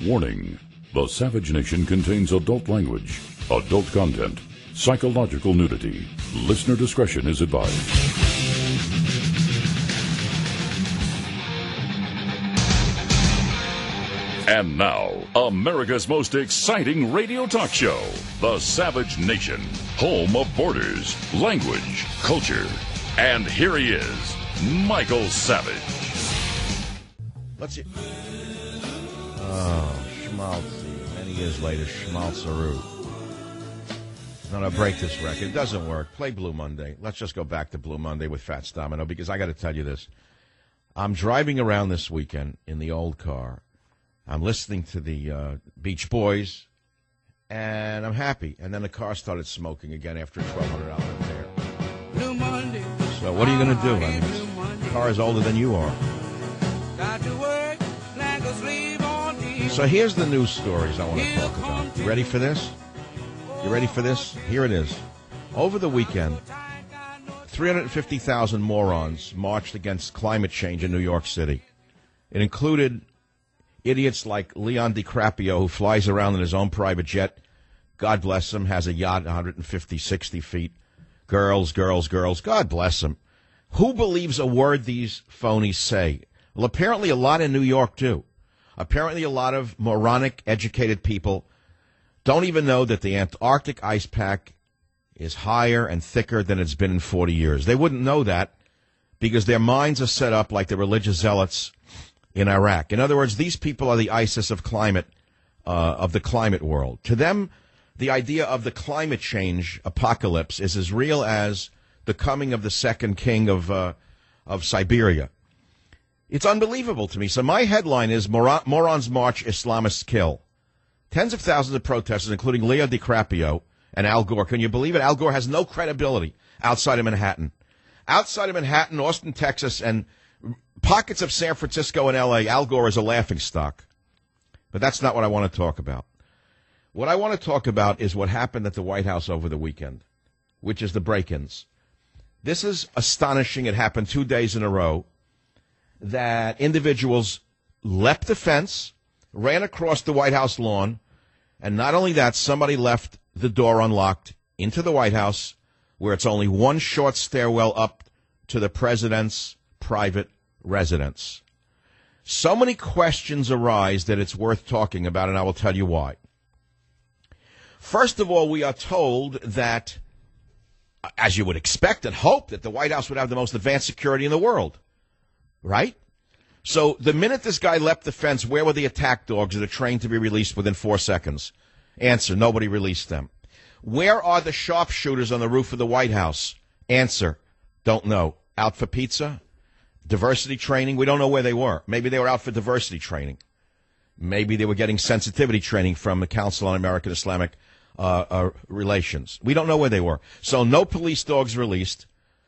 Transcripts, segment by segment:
Warning: the Savage Nation contains adult language, adult content, psychological nudity. Listener discretion is advised. And now, America's most exciting radio talk show, The Savage Nation, home of borders, language, culture. And here he is, Michael Savage. Let's see. Oh, Schmaltzy. Many years later, Schmaltzaroo. No, break this record. It doesn't work. Play Blue Monday. Let's just go back to Blue Monday with Fats Domino, because I got to tell you this. I'm driving around this weekend in the old car. I'm listening to the Beach Boys, and I'm happy. And then the car started smoking again after a $1,200 repair. Blue Monday. So what are you going to do? I mean, the car is older than you are. Got to work like a slave all day. So here's the news stories I want to talk about. You ready for this? You ready for this? Here it is. Over the weekend, 350,000 morons marched against climate change in New York City. It included idiots like Leon DiCaprio, who flies around in his own private jet. God bless him, has a yacht 150, 60 feet. Girls. God bless him. Who believes a word these phonies say? Well, apparently a lot in New York do. Apparently a lot of moronic, educated people don't even know that the Antarctic ice pack is higher and thicker than it's been in 40 years. They wouldn't know that because their minds are set up like the religious zealots in Iraq. In other words, these people are the ISIS of climate, of the climate world. To them, the idea of the climate change apocalypse is as real as the coming of the second king of Siberia. It's unbelievable to me. So my headline is Morons March, Islamists Kill. Tens of thousands of protesters, including Leo DiCaprio and Al Gore. Can you believe it? Al Gore has no credibility outside of Manhattan. Outside of Manhattan, Austin, Texas, and pockets of San Francisco and L.A., Al Gore is a laughingstock. But that's not what I want to talk about. What I want to talk about is what happened at the White House over the weekend, which is the break-ins. This is astonishing. It happened 2 days in a row that individuals leapt the fence, ran across the White House lawn, and not only that, somebody left the door unlocked into the White House, where it's only one short stairwell up to the president's private residence. So many questions arise that it's worth talking about, and I will tell you why. First of all, we are told that, as you would expect and hope, that the White House would have the most advanced security in the world, right? So the minute this guy leapt the fence, where were the attack dogs that are trained to be released within 4 seconds? Answer, nobody released them. Where are the sharpshooters on the roof of the White House? Answer, don't know. Out for pizza? Diversity training? We don't know where they were. Maybe they were out for diversity training. Maybe they were getting sensitivity training from the Council on American Islamic Relations. We don't know where they were. So no police dogs released,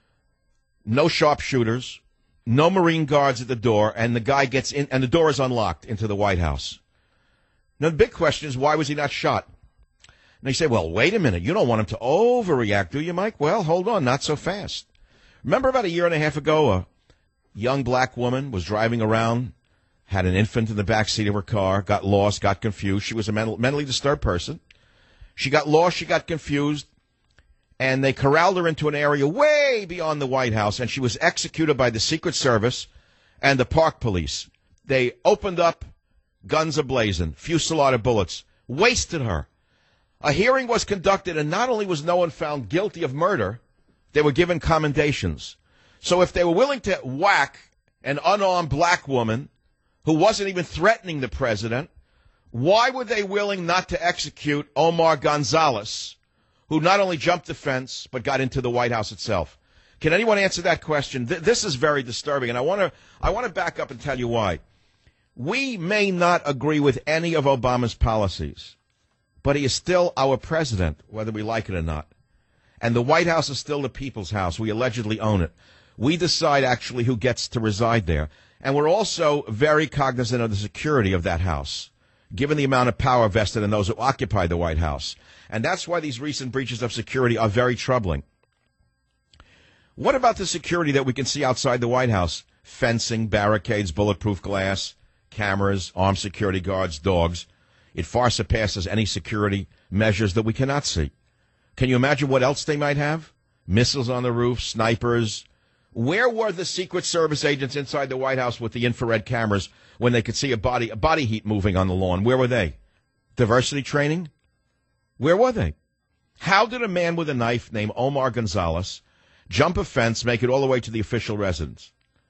no sharpshooters, no Marine guards at the door, and the guy gets in, and the door is unlocked into the White House. Now, the big question is, why was he not shot? And they say, well, wait a minute. You don't want him to overreact, do you, Mike? Well, hold on, not so fast. Remember about a year and a half ago, a young black woman was driving around, had an infant in the back seat of her car, got lost, got confused. She was a mentally disturbed person. She got lost, she got confused, and they corralled her into an area way beyond the White House, and she was executed by the Secret Service and the Park Police. They opened up, guns ablazing, fusillade of bullets, wasted her. A hearing was conducted, and not only was no one found guilty of murder, they were given commendations. So if they were willing to whack an unarmed black woman who wasn't even threatening the president, why were they willing not to execute Omar Gonzalez, who not only jumped the fence, but got into the White House itself? Can anyone answer that question? This is very disturbing, and I want to back up and tell you why. We may not agree with any of Obama's policies, but he is still our president, whether we like it or not. And the White House is still the people's house. We allegedly own it. We decide actually who gets to reside there. And we're also very cognizant of the security of that house, given the amount of power vested in those who occupy the White House. And that's why these recent breaches of security are very troubling. What about the security that we can see outside the White House? Fencing, barricades, bulletproof glass, cameras, armed security guards, dogs. It far surpasses any security measures that we cannot see. Can you imagine what else they might have? Missiles on the roof, snipers. Where were the Secret Service agents inside the White House with the infrared cameras when they could see a body heat moving on the lawn? Where were they? Diversity training? Where were they? How did a man with a knife named Omar Gonzalez jump a fence, make it all the way to the official residence?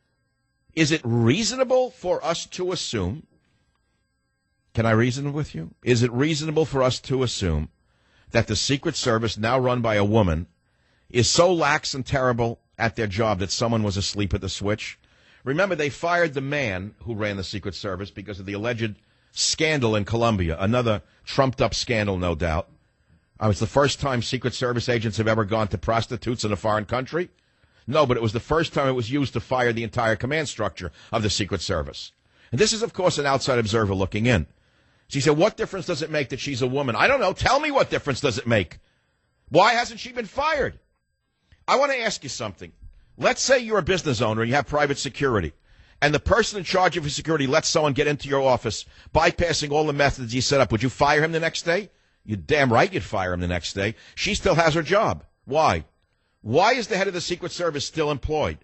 Is it reasonable for us to assume, can I reason with you? Is it reasonable for us to assume that the Secret Service, now run by a woman, is so lax and terrible at their job that someone was asleep at the switch? Remember, they fired the man who ran the Secret Service because of the alleged scandal in Colombia, another trumped-up scandal, no doubt. It's the first time Secret Service agents have ever gone to prostitutes in a foreign country. No, but it was the first time it was used to fire the entire command structure of the Secret Service. And this is, of course, an outside observer looking in. She said, what difference does it make that she's a woman? I don't know. Tell me what difference does it make. Why hasn't she been fired? I want to ask you something. Let's say you're a business owner and you have private security, and the person in charge of your security lets someone get into your office, bypassing all the methods you set up. Would you fire him the next day? You're damn right you'd fire him the next day. She still has her job. Why? Why is the head of the Secret Service still employed?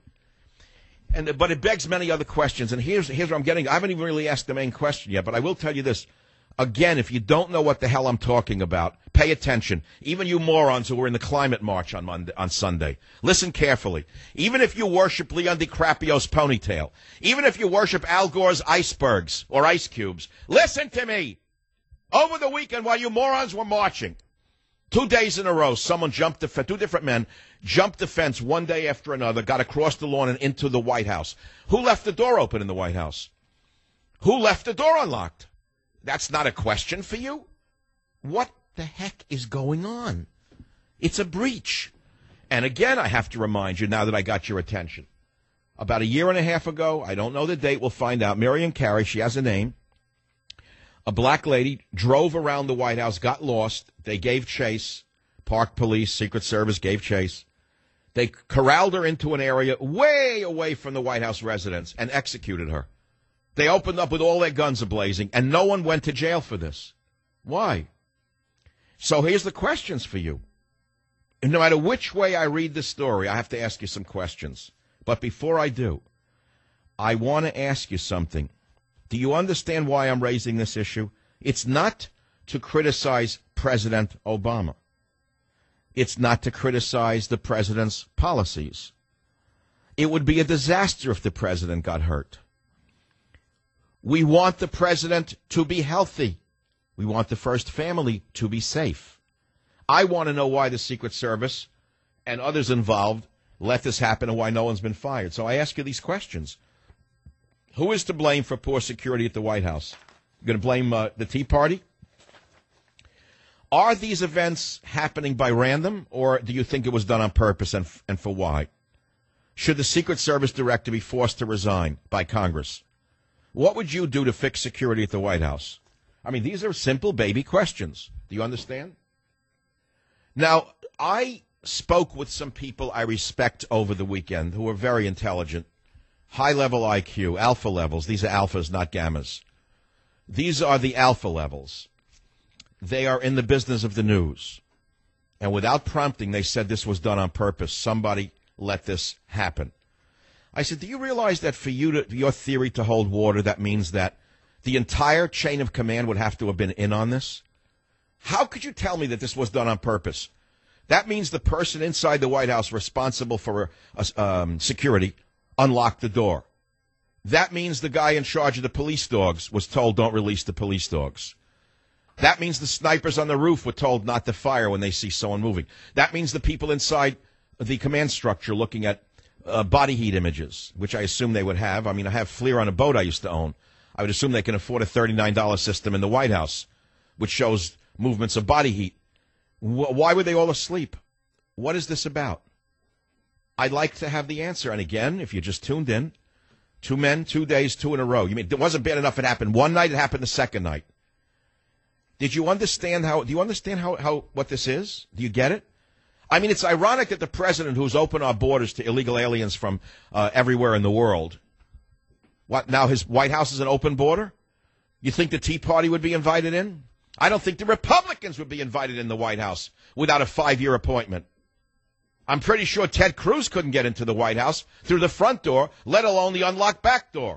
But it begs many other questions, and here's where I'm getting. I haven't even really asked the main question yet, but I will tell you this. Again, if you don't know what the hell I'm talking about, pay attention. Even you morons who were in the climate march on Sunday. Listen carefully. Even if you worship Leon DiCaprio's ponytail, even if you worship Al Gore's icebergs or ice cubes, listen to me. Over the weekend while you morons were marching, 2 days in a row, two different men jumped the fence one day after another, got across the lawn and into the White House. Who left the door open in the White House? Who left the door unlocked? That's not a question for you? What the heck is going on? It's a breach. And again, I have to remind you, now that I got your attention, about a year and a half ago, I don't know the date, we'll find out, Miriam Carey, she has a name, a black lady drove around the White House, got lost. They gave chase. Park Police, Secret Service gave chase. They corralled her into an area way away from the White House residence and executed her. They opened up with all their guns ablazing, and no one went to jail for this. Why? So here's the questions for you. And no matter which way I read this story, I have to ask you some questions. But before I do, I want to ask you something. Do you understand why I'm raising this issue? It's not to criticize President Obama. It's not to criticize the president's policies. It would be a disaster if the president got hurt. We want the president to be healthy. We want the first family to be safe. I want to know why the Secret Service and others involved let this happen and why no one's been fired. So I ask you these questions. Who is to blame for poor security at the White House? You going to blame the Tea Party? Are these events happening by random, or do you think it was done on purpose, and for why? Should the Secret Service director be forced to resign by Congress? What would you do to fix security at the White House? I mean, these are simple baby questions. Do you understand? Now, I spoke with some people I respect over the weekend who are very intelligent. High-level IQ, alpha levels. These are alphas, not gammas. These are the alpha levels. They are in the business of the news. And without prompting, they said this was done on purpose. Somebody let this happen. I said, do you realize that for your theory to hold water, that means that the entire chain of command would have to have been in on this? How could you tell me that this was done on purpose? That means the person inside the White House responsible for security unlocked the door. That means the guy in charge of the police dogs was told don't release the police dogs. That means the snipers on the roof were told not to fire when they see someone moving. That means the people inside the command structure looking at body heat images, which I assume they would have. I mean, I have FLIR on a boat I used to own. I would assume they can afford a $39 system in the White House, which shows movements of body heat. Why were they all asleep? What is this about? I'd like to have the answer. And again, if you just tuned in, 2 men, 2 days, 2 in a row. You mean it wasn't bad enough it happened one night, it happened the second night. Do you understand what this is? Do you get it? I mean, it's ironic that the president, who's opened our borders to illegal aliens from everywhere in the world, What, now his White House is an open border? You think the Tea Party would be invited in? I don't think the Republicans would be invited in the White House without a 5-year appointment. I'm pretty sure Ted Cruz couldn't get into the White House through the front door, let alone the unlocked back door.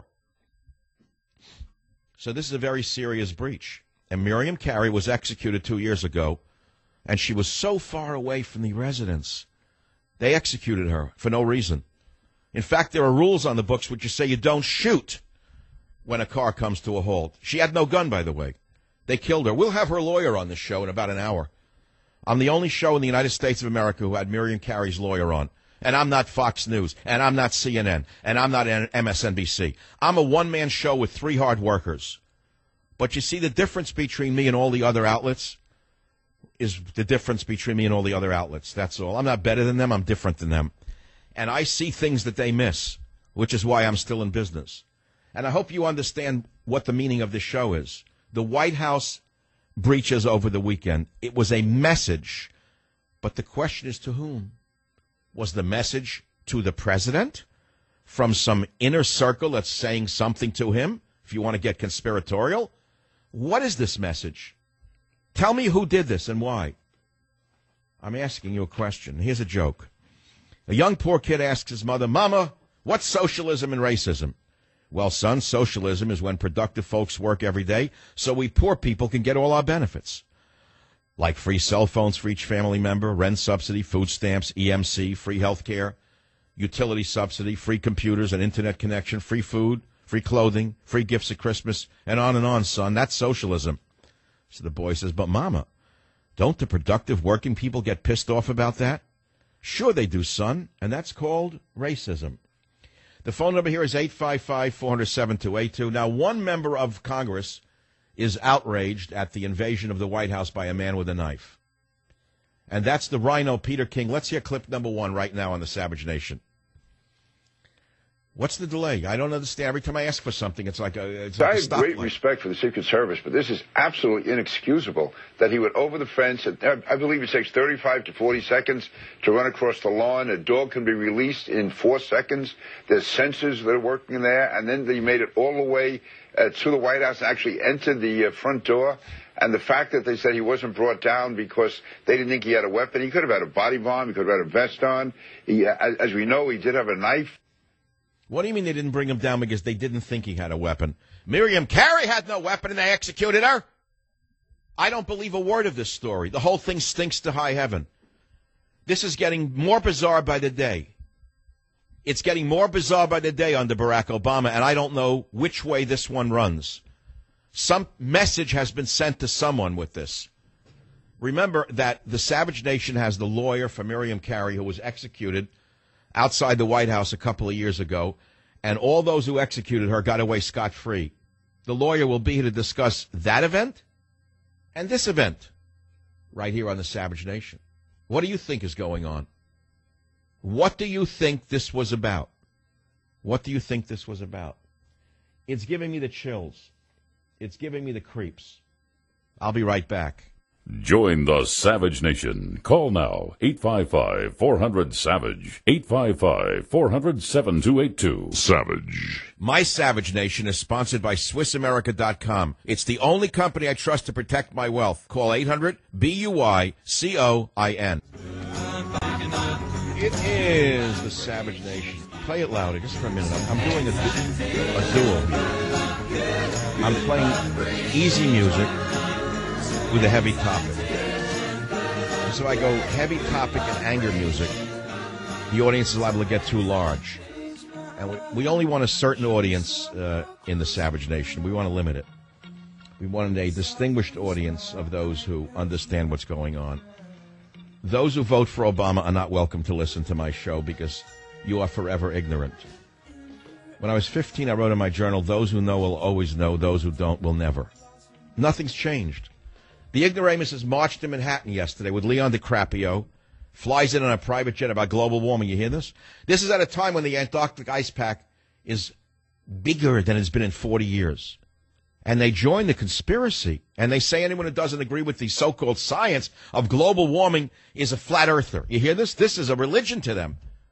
So this is a very serious breach. And Miriam Carey was executed 2 years ago, and she was so far away from the residence. They executed her for no reason. In fact, there are rules on the books which say you don't shoot when a car comes to a halt. She had no gun, by the way. They killed her. We'll have her lawyer on this show in about an hour. I'm the only show in the United States of America who had Miriam Carey's lawyer on. And I'm not Fox News, and I'm not CNN, and I'm not MSNBC. I'm a one-man show with 3 hard workers. But you see, the difference between me and all the other outlets is the difference between me and all the other outlets. That's all. I'm not better than them. I'm different than them. And I see things that they miss, which is why I'm still in business. And I hope you understand what the meaning of this show is. The White House breaches over the weekend. It was a message, but the question is to whom? Was the message to the president from some inner circle that's saying something to him, if you want to get conspiratorial? What is this message? Tell me who did this and why. I'm asking you a question. Here's a joke. A young poor kid asks his mother, Mama, what's socialism and racism? Well, son, socialism is when productive folks work every day so we poor people can get all our benefits. Like free cell phones for each family member, rent subsidy, food stamps, EMC, free health care, utility subsidy, free computers and internet connection, free food, free clothing, free gifts at Christmas, and on, son. That's socialism. So the boy says, but Mama, don't the productive working people get pissed off about that? Sure they do, son, and that's called racism. The phone number here is 855-400-7282. Now, one member of Congress is outraged at the invasion of the White House by a man with a knife. And that's the Rhino, Peter King. Let's hear clip number 1 right now on the Savage Nation. What's the delay? I don't understand. Every time I ask for something, it's like a I have great respect for the Secret Service, but this is absolutely inexcusable that he went over the fence. I believe it takes 35 to 40 seconds to run across the lawn. A dog can be released in 4 seconds. There's sensors that are working there, and then they made it all the way to the White House and actually entered the front door. And the fact that they said he wasn't brought down because they didn't think he had a weapon. He could have had a body bomb. He could have had a vest on. As we know, he did have a knife. What do you mean they didn't bring him down because they didn't think he had a weapon? Miriam Carey had no weapon and they executed her? I don't believe a word of this story. The whole thing stinks to high heaven. This is getting more bizarre by the day. It's getting more bizarre by the day under Barack Obama, and I don't know which way this one runs. Some message has been sent to someone with this. Remember that the Savage Nation has the lawyer for Miriam Carey who was executed outside the White House a couple of years ago, and all those who executed her got away scot-free. The lawyer will be here to discuss that event and this event right here on the Savage Nation. What do you think is going on? What do you think this was about? What do you think this was about? It's giving me the chills. It's giving me the creeps. I'll be right back. Join the Savage Nation. Call now, 855-400-SAVAGE, 855-400-7282. Savage. My Savage Nation is sponsored by SwissAmerica.com. It's the only company I trust to protect my wealth. Call 800-BUY-COIN. It is the Savage Nation. Play it louder, just for a minute. I'm doing a duel. I'm playing easy music with a heavy topic. So I go heavy topic and anger music. The audience is liable to get too large. And we only want a certain audience in the Savage Nation. We want to limit it. We want a distinguished audience of those who understand what's going on. Those who vote for Obama are not welcome to listen to my show because you are forever ignorant. When I was 15, I wrote in my journal, those who know will always know, those who don't will never. Nothing's changed. The ignoramuses marched to Manhattan yesterday with Leon DiCaprio, flies in on a private jet about global warming. You hear this? This is at a time when the Antarctic ice pack is bigger than it's been in 40 years. And they join the conspiracy. And they say anyone who doesn't agree with the so-called science of global warming is a flat earther. You hear this? This is a religion to them.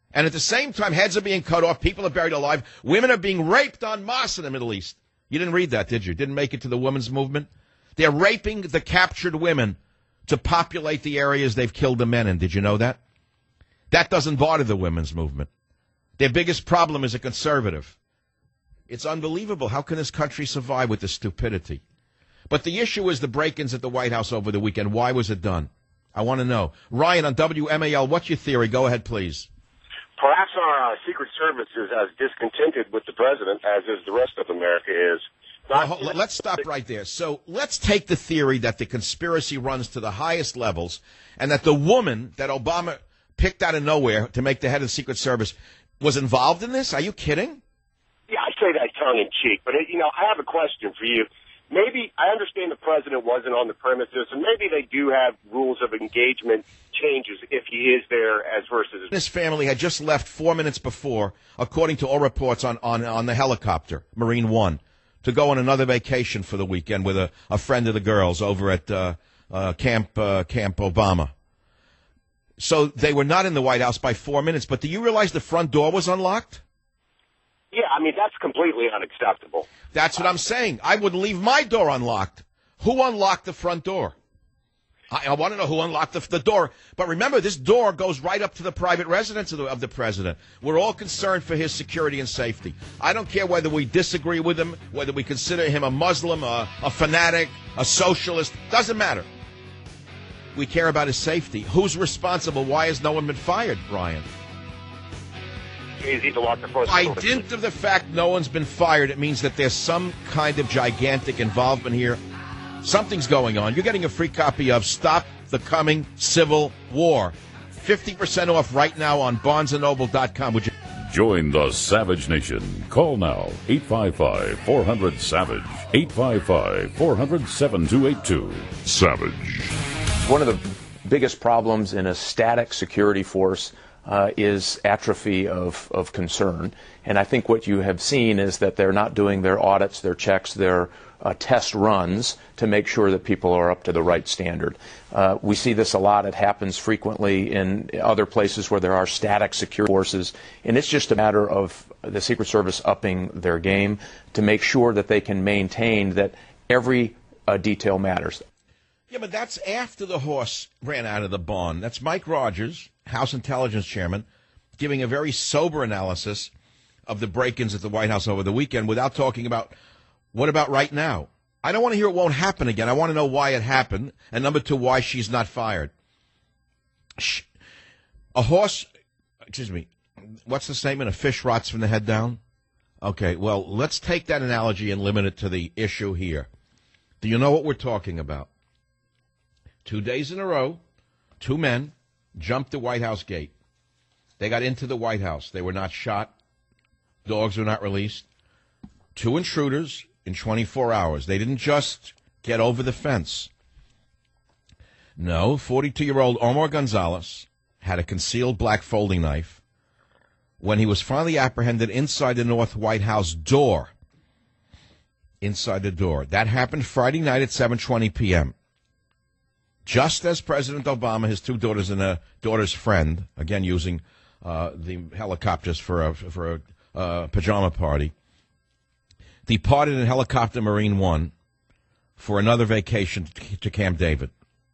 And at the same time, heads are being cut off, people are buried alive, women are being raped en masse in the Middle East. You didn't read that, did you? Didn't make it to the women's movement? They're raping the captured women to populate the areas they've killed the men in. Did you know that? That doesn't bother the women's movement. Their biggest problem is a conservative. It's unbelievable. How can this country survive with this stupidity? But the issue is the break-ins at the White House over the weekend. Why was it done? I want to know. Ryan on WMAL, what's your theory? Go ahead, please. Perhaps our Secret Service is as discontented with the president as is the rest of America is. Let's stop right there. So let's take the theory that the conspiracy runs to the highest levels and that the woman that Obama picked out of nowhere to make the head of the Secret Service was involved in this? Are you kidding? Yeah, I say that tongue-in-cheek, but, I have a question for you. Maybe, I understand the president wasn't on the premises, and maybe they do have rules of engagement changes if he is there as versus... His family had just left 4 minutes before, according to all reports, on the helicopter, Marine One, to go on another vacation for the weekend with a friend of the girls over at Camp Obama. So they were not in the White House by 4 minutes, but do you realize the front door was unlocked? Yeah, that's completely unacceptable. That's what I'm saying. I wouldn't leave my door unlocked. Who unlocked the front door? I want to know who unlocked the door. But remember, this door goes right up to the private residence of the president. We're all concerned for his security and safety. I don't care whether we disagree with him, whether we consider him a Muslim, a fanatic, a socialist. Doesn't matter. We care about his safety. Who's responsible? Why has no one been fired, Brian? Easy to lock the front door. By dint of the fact no one's been fired, it means that there's some kind of gigantic involvement here. Something's going on. You're getting a free copy of Stop the Coming Civil War. 50% off right now on BarnesandNoble.com. Would you join the Savage Nation? Call now, 855-400-SAVAGE, 855-400-7282. Savage. One of the biggest problems in a static security force is atrophy of concern. And I think what you have seen is that they're not doing their audits, their checks, their test runs to make sure that people are up to the right standard. We see this a lot. It happens frequently in other places where there are static security forces. And it's just a matter of the Secret Service upping their game to make sure that they can maintain that every detail matters. Yeah, but that's after the horse ran out of the barn. That's Mike Rogers, House Intelligence Chairman, giving a very sober analysis of the break-ins at the White House over the weekend without talking about what about right now. I don't want to hear it won't happen again. I want to know why it happened, and number two, why she's not fired. What's the statement? A fish rots from the head down? Okay, well, let's take that analogy and limit it to the issue here. Do you know what we're talking about? 2 days in a row, two men jumped the White House gate. They got into the White House. They were not shot. Dogs were not released. Two intruders in 24 hours. They didn't just get over the fence. No, 42-year-old Omar Gonzalez had a concealed black folding knife when he was finally apprehended inside the North White House door. Inside the door. That happened Friday night at 7:20 p.m. Just as President Obama, his two daughters, and a daughter's friend, again using the helicopters for a pajama party, departed in helicopter Marine One for another vacation to Camp David.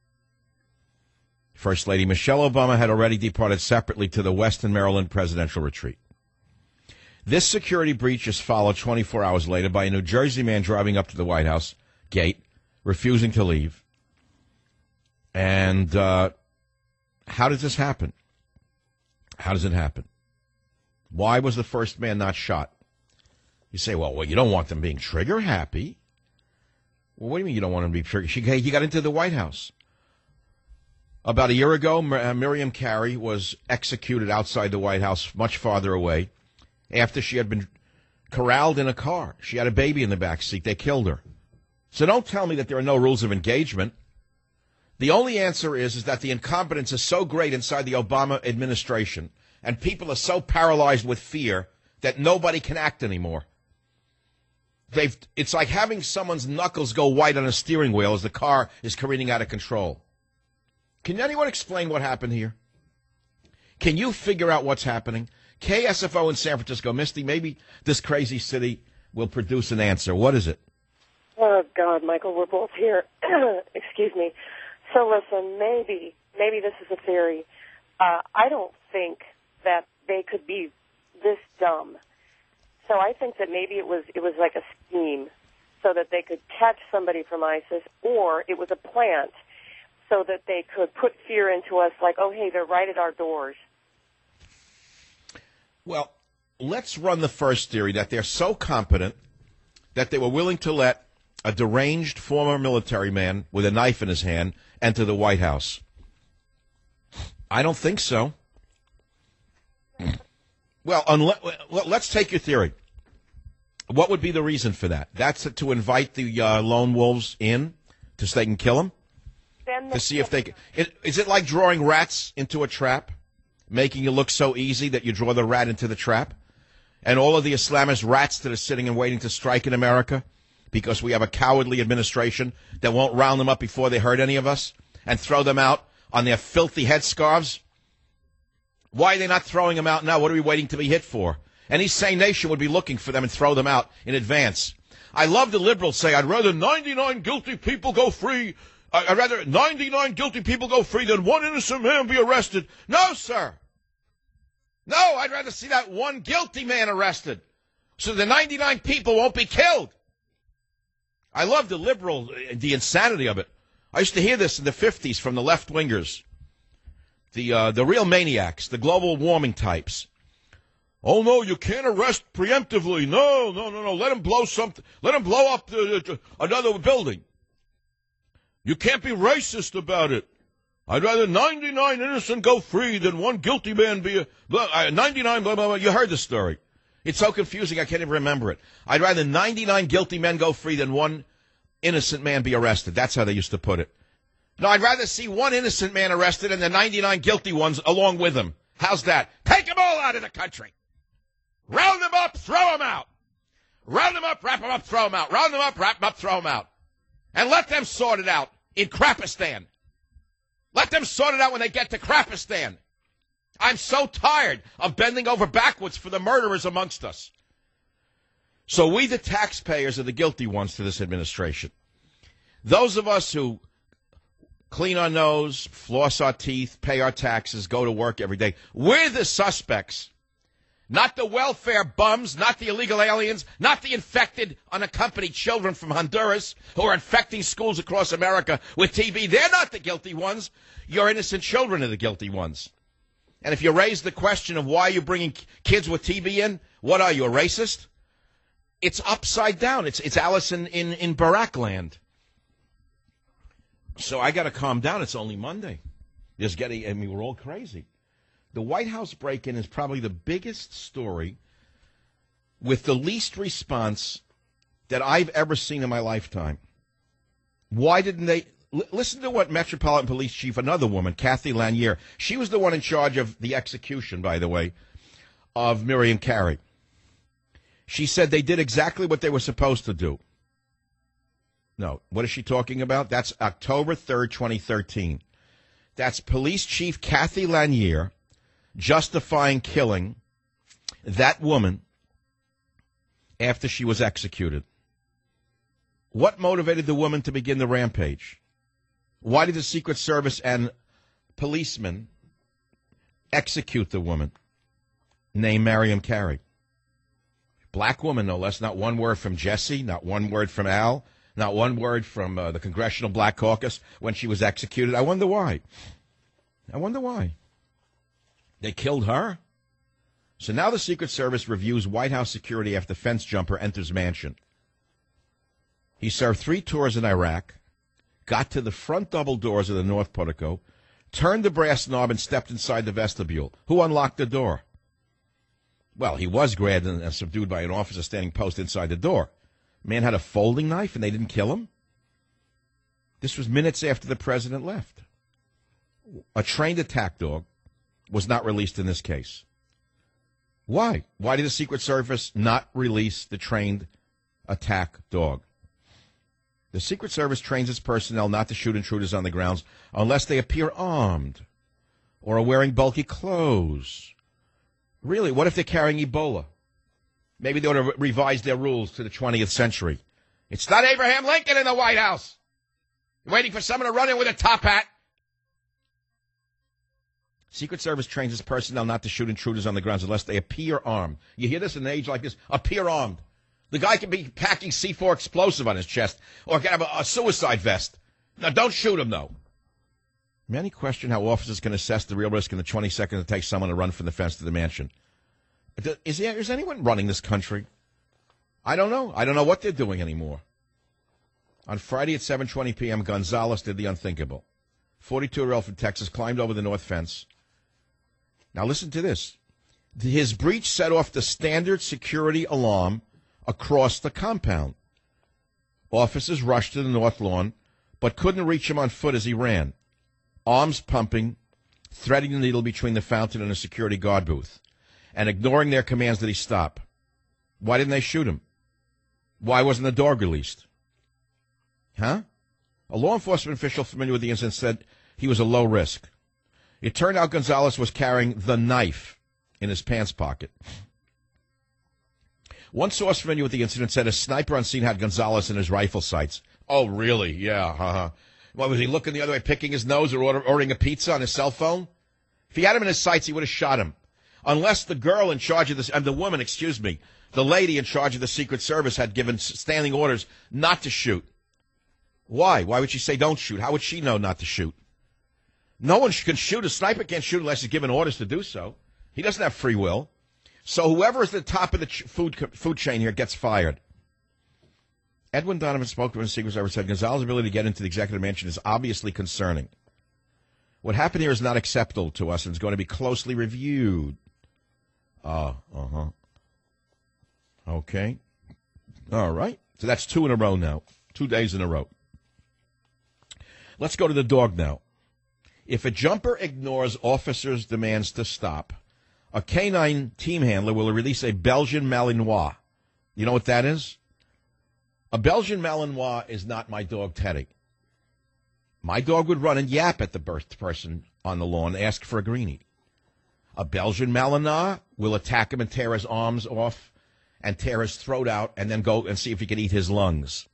First Lady Michelle Obama had already departed separately to the Weston, Maryland presidential retreat. This security breach is followed 24 hours later by a New Jersey man driving up to the White House gate, refusing to leave. And how does this happen? How does it happen? Why was the first man not shot? You say, well, you don't want them being trigger happy. Well, what do you mean you don't want them to be trigger? He got into the White House. About a year ago, Miriam Carey was executed outside the White House, much farther away, after she had been corralled in a car. She had a baby in the back seat. They killed her. So don't tell me that there are no rules of engagement. The only answer is that the incompetence is so great inside the Obama administration, and people are so paralyzed with fear that nobody can act anymore. It's like having someone's knuckles go white on a steering wheel as the car is careening out of control. Can anyone explain what happened here? Can you figure out what's happening? KSFO in San Francisco. Misty, maybe this crazy city will produce an answer. What is it? Oh, God, Michael, we're both here. Excuse me. So listen, maybe this is a theory. I don't think that they could be this dumb. So I think that maybe it was like a scheme so that they could catch somebody from ISIS, or it was a plant so that they could put fear into us like, oh, hey, they're right at our doors. Well, let's run the first theory, that they're so competent that they were willing to let a deranged former military man with a knife in his hand enter the White House. I don't think so. Well, let's take your theory. What would be the reason for that? That's to invite the lone wolves in so they can kill them? To see if they can. Is it like drawing rats into a trap? Making it look so easy that you draw the rat into the trap? And all of the Islamist rats that are sitting and waiting to strike in America because we have a cowardly administration that won't round them up before they hurt any of us and throw them out on their filthy headscarves? Why are they not throwing them out now? What are we waiting to be hit for? Any sane nation would be looking for them and throw them out in advance. I love the liberals say, I'd rather 99 guilty people go free. I'd rather 99 guilty people go free than one innocent man be arrested. No, sir. No, I'd rather see that one guilty man arrested so the 99 people won't be killed. I love the insanity of it. I used to hear this in the 50s from the left-wingers. The real maniacs, the global warming types. Oh, no, you can't arrest preemptively. No. Let them blow something. Let them blow up another building. You can't be racist about it. I'd rather 99 innocent go free than one guilty man be 99 blah, blah, blah. You heard the story. It's so confusing I can't even remember it. I'd rather 99 guilty men go free than one innocent man be arrested. That's how they used to put it. No, I'd rather see one innocent man arrested and the 99 guilty ones along with him. How's that? Take them all out of the country. Round them up, throw them out. Round them up, wrap them up, throw them out. Round them up, wrap them up, throw them out. And let them sort it out in Krapistan. Let them sort it out when they get to Krapistan. I'm so tired of bending over backwards for the murderers amongst us. So we, the taxpayers, are the guilty ones to this administration. Those of us who clean our nose, floss our teeth, pay our taxes, go to work every day, we're the suspects. Not the welfare bums, not the illegal aliens, not the infected, unaccompanied children from Honduras who are infecting schools across America with TB. They're not the guilty ones. Your innocent children are the guilty ones. And if you raise the question of why you're bringing kids with TB in, what are you, a racist? It's upside down. It's Alice in Barack land. So I got to calm down. It's only Monday. We're all crazy. The White House break-in is probably the biggest story with the least response that I've ever seen in my lifetime. Why didn't they? Listen to what Metropolitan Police Chief, another woman, Kathy Lanier, she was the one in charge of the execution, by the way, of Miriam Carey. She said they did exactly what they were supposed to do. No, what is she talking about? That's October 3rd, 2013. That's Police Chief Kathy Lanier justifying killing that woman after she was executed. What motivated the woman to begin the rampage? Why did the Secret Service and policemen execute the woman named Miriam Carey? Black woman, no less. Not one word from Jesse, not one word from Al, not one word from the Congressional Black Caucus when she was executed. I wonder why. They killed her. So now the Secret Service reviews White House security after fence jumper enters mansion. He served 3 tours in Iraq, got to the front double doors of the north portico, turned the brass knob and stepped inside the vestibule. Who unlocked the door? Well, he was grabbed and subdued by an officer standing post inside the door. Man had a folding knife and they didn't kill him? This was minutes after the president left. A trained attack dog was not released in this case. Why? Why did the Secret Service not release the trained attack dog? The Secret Service trains its personnel not to shoot intruders on the grounds unless they appear armed or are wearing bulky clothes. Really, what if they're carrying Ebola? Maybe they ought to revise their rules to the 20th century. It's not Abraham Lincoln in the White House. You're waiting for someone to run in with a top hat. Secret Service trains its personnel not to shoot intruders on the grounds unless they appear armed. You hear this in an age like this? Appear armed. The guy can be packing C4 explosive on his chest or can have a suicide vest. Now, don't shoot him, though. Many question how officers can assess the real risk in the 20 seconds it takes someone to run from the fence to the mansion. Is anyone running this country? I don't know. I don't know what they're doing anymore. On Friday at 7:20 p.m., Gonzalez did the unthinkable. 42-year-old from Texas climbed over the north fence. Now listen to this. His breach set off the standard security alarm across the compound. Officers rushed to the north lawn, but couldn't reach him on foot as he ran, arms pumping, threading the needle between the fountain and a security guard booth, and ignoring their commands that he stop. Why didn't they shoot him? Why wasn't the dog released? Huh? A law enforcement official familiar with the incident said he was a low risk. It turned out Gonzalez was carrying the knife in his pants pocket. One source familiar with the incident said a sniper on scene had Gonzalez in his rifle sights. Oh, really? Yeah. What, was he looking the other way, picking his nose or ordering a pizza on his cell phone? If he had him in his sights, he would have shot him. Unless the girl in charge of this, the woman, the lady in charge of the Secret Service had given standing orders not to shoot. Why? Why would she say don't shoot? How would she know not to shoot? No one can shoot. A sniper can't shoot unless he's given orders to do so. He doesn't have free will. So whoever is at the top of the food chain here gets fired. Edwin Donovan, spokesman of the Secret Service, said Gonzalez's ability to get into the executive mansion is obviously concerning. What happened here is not acceptable to us and is going to be closely reviewed. Okay. All right. So that's 2 in a row now. 2 days in a row. Let's go to the dog now. If a jumper ignores officers' demands to stop, a canine team handler will release a Belgian Malinois. You know what that is? A Belgian Malinois is not my dog, Teddy. My dog would run and yap at the person on the lawn and ask for a greenie. A Belgian Malinois will attack him and tear his arms off and tear his throat out and then go and see if he can eat his lungs.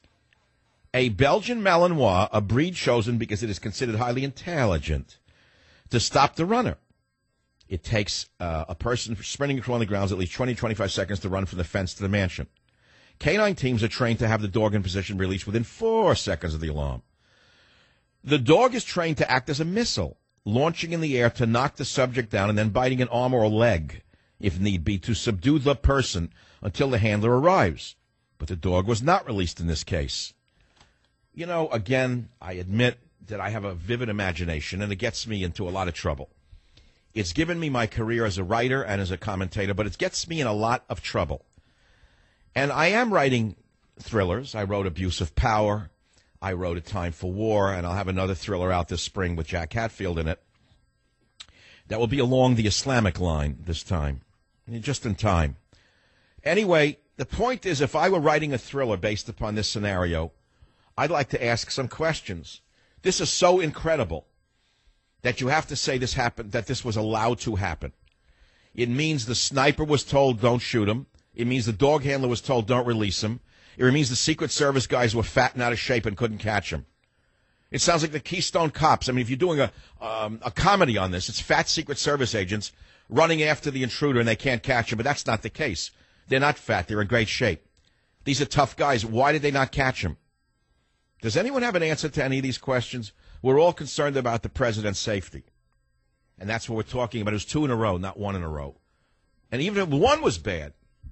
A Belgian Malinois, a breed chosen because it is considered highly intelligent, to stop the runner. It takes a person sprinting across the grounds at least 20-25 seconds to run from the fence to the mansion. Canine teams are trained to have the dog in position released within 4 seconds of the alarm. The dog is trained to act as a missile, launching in the air to knock the subject down and then biting an arm or a leg, if need be, to subdue the person until the handler arrives. But the dog was not released in this case. You know, again, I admit that I have a vivid imagination, and it gets me into a lot of trouble. It's given me my career as a writer and as a commentator, but it gets me in a lot of trouble. And I am writing thrillers. I wrote Abuse of Power. I wrote A Time for War, and I'll have another thriller out this spring with Jack Hatfield in it. That will be along the Islamic line this time, just in time. Anyway, the point is, if I were writing a thriller based upon this scenario, I'd like to ask some questions. This is so incredible that you have to say this happened, that this was allowed to happen. It means the sniper was told don't shoot him. It means the dog handler was told don't release him. It means the Secret Service guys were fat and out of shape and couldn't catch him. It sounds like the Keystone Cops. I mean, if you're doing a comedy on this, it's fat Secret Service agents running after the intruder and they can't catch him, but that's not the case. They're not fat. They're in great shape. These are tough guys. Why did they not catch him? Does anyone have an answer to any of these questions? We're all concerned about the president's safety. And that's what we're talking about. It was 2 in a row, not 1 in a row. And even if 1 was bad,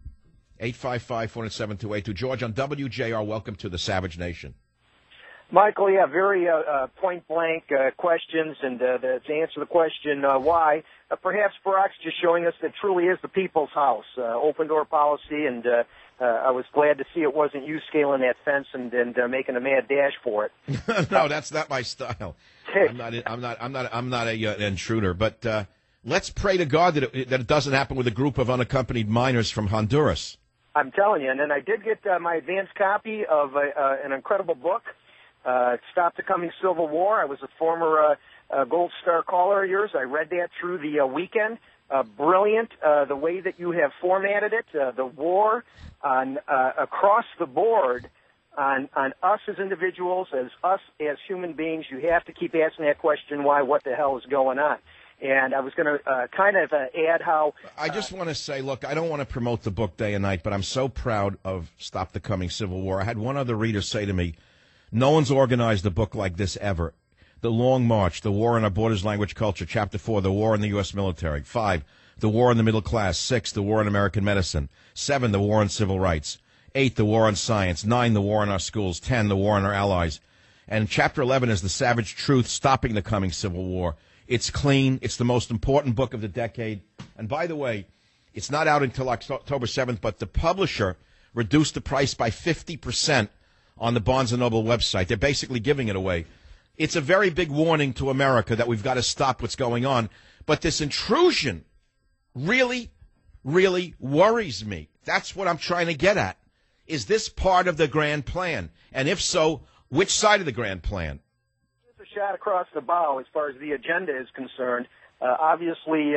855-407-282. George on WJR, welcome to the Savage Nation. Michael, yeah, very point-blank questions, and to answer the question why, perhaps Barack's just showing us that truly is the people's house, open-door policy, and I was glad to see it wasn't you scaling that fence and making a mad dash for it. No, that's not my style. I'm not an intruder, but let's pray to God that it doesn't happen with a group of unaccompanied minors from Honduras. I'm telling you, and then I did get my advance copy of an incredible book, Stop the Coming Civil War. I was a former Gold Star caller of yours. I read that through the weekend. Brilliant, the way that you have formatted it. The war on across the board on us as individuals, as us as human beings. You have to keep asking that question, why, what the hell is going on? And I was going to kind of add how... I just want to say, look, I don't want to promote the book day and night, but I'm so proud of Stop the Coming Civil War. I had one other reader say to me, no one's organized a book like this ever. The Long March, The War on Our Borders, Language, Culture. Chapter 4, The War in the U.S. Military. 5, The War in the Middle Class. 6, The War in American Medicine. 7, The War on Civil Rights. 8, The War on Science. 9, The War in Our Schools. 10, The War on Our Allies. And Chapter 11 is The Savage Truth, Stopping the Coming Civil War. It's clean. It's the most important book of the decade. And by the way, it's not out until October 7th, but the publisher reduced the price by 50% on the Barnes & Noble website. They're basically giving it away. It's a very big warning to America that we've got to stop what's going on. But this intrusion really, really worries me. That's what I'm trying to get at. Is this part of the grand plan? And if so, which side of the grand plan? Shot across the bow as far as the agenda is concerned. Obviously,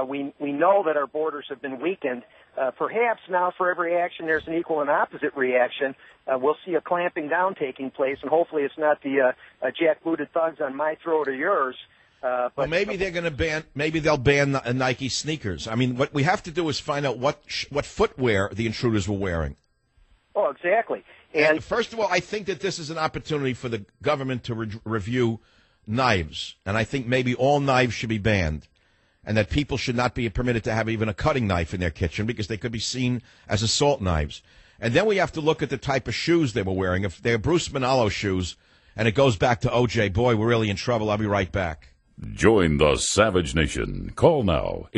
we know that our borders have been weakened. Perhaps now for every action there's an equal and opposite reaction. We'll see a clamping down taking place, and hopefully it's not the jackbooted thugs on my throat or yours. But maybe they're going to ban. Maybe they'll ban Nike sneakers. I mean, what we have to do is find out what footwear the intruders were wearing. Oh, exactly. And first of all, I think that this is an opportunity for the government to review knives. And I think maybe all knives should be banned. And that people should not be permitted to have even a cutting knife in their kitchen because they could be seen as assault knives. And then we have to look at the type of shoes they were wearing. If they're Bruce Manalo shoes, and it goes back to O.J., boy, we're really in trouble. I'll be right back. Join the Savage Nation. Call now,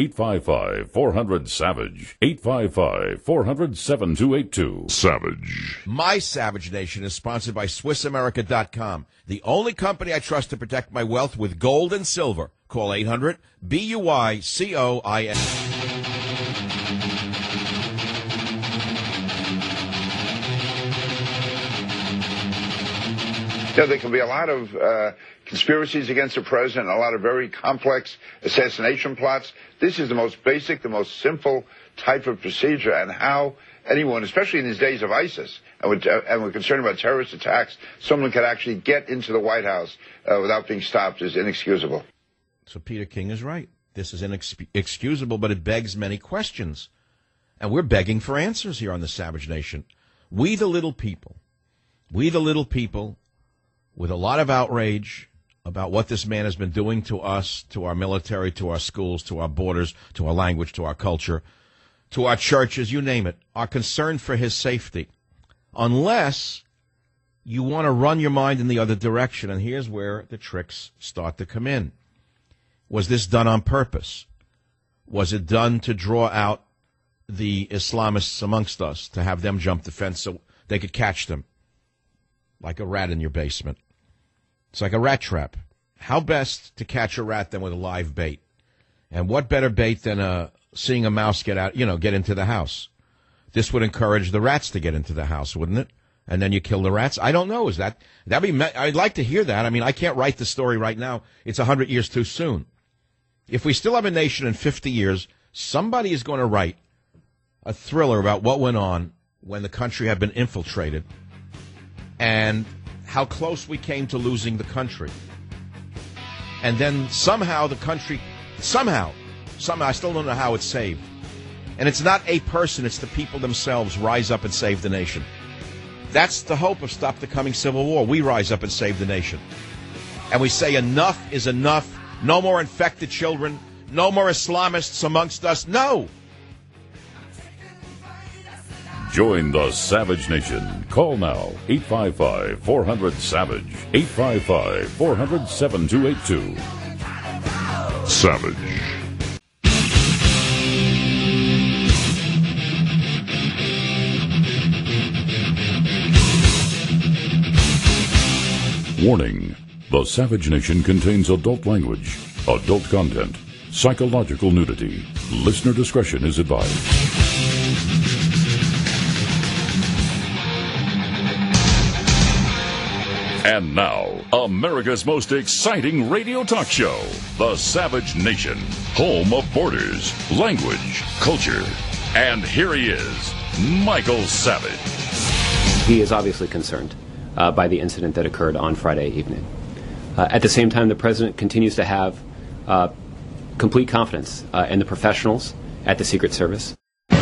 855-400-SAVAGE, 855-400-7282. Savage. My Savage Nation is sponsored by SwissAmerica.com, the only company I trust to protect my wealth with gold and silver. Call 800-BUYCOIN. There can be a lot of conspiracies against the president, a lot of very complex assassination plots. This is the most basic, the most simple type of procedure, and how anyone, especially in these days of ISIS, and we're concerned about terrorist attacks, someone could actually get into the White House without being stopped is inexcusable. So Peter King is right. This is inexcusable, but it begs many questions. And we're begging for answers here on the Savage Nation. We the little people, with a lot of outrage about what this man has been doing to us, to our military, to our schools, to our borders, to our language, to our culture, to our churches, you name it, are concerned for his safety. Unless you want to run your mind in the other direction, and here's where the tricks start to come in. Was this done on purpose? Was it done to draw out the Islamists amongst us, to have them jump the fence so they could catch them? Like a rat in your basement. It's like a rat trap. How best to catch a rat than with a live bait? And what better bait than seeing a mouse get into the house? This would encourage the rats to get into the house, wouldn't it? And then you kill the rats? I don't know. I'd like to hear that. I mean, I can't write the story right now. It's 100 years too soon. If we still have a nation in 50 years, somebody is going to write a thriller about what went on when the country had been infiltrated and how close we came to losing the country. And then somehow the country, somehow, I still don't know how it's saved. And it's not a person, it's the people themselves rise up and save the nation. That's the hope of Stop the Coming Civil War. We rise up and save the nation. And we say enough is enough. No more infected children. No more Islamists amongst us. No. Join the Savage Nation. Call now, 855-400-SAVAGE, 855-400-7282. Savage. Warning. The Savage Nation contains adult language, adult content, psychological nudity. Listener discretion is advised. And now, America's most exciting radio talk show, The Savage Nation, home of borders, language, culture. And here he is, Michael Savage. He is obviously concerned by the incident that occurred on Friday evening. At the same time, the president continues to have complete confidence in the professionals at the Secret Service.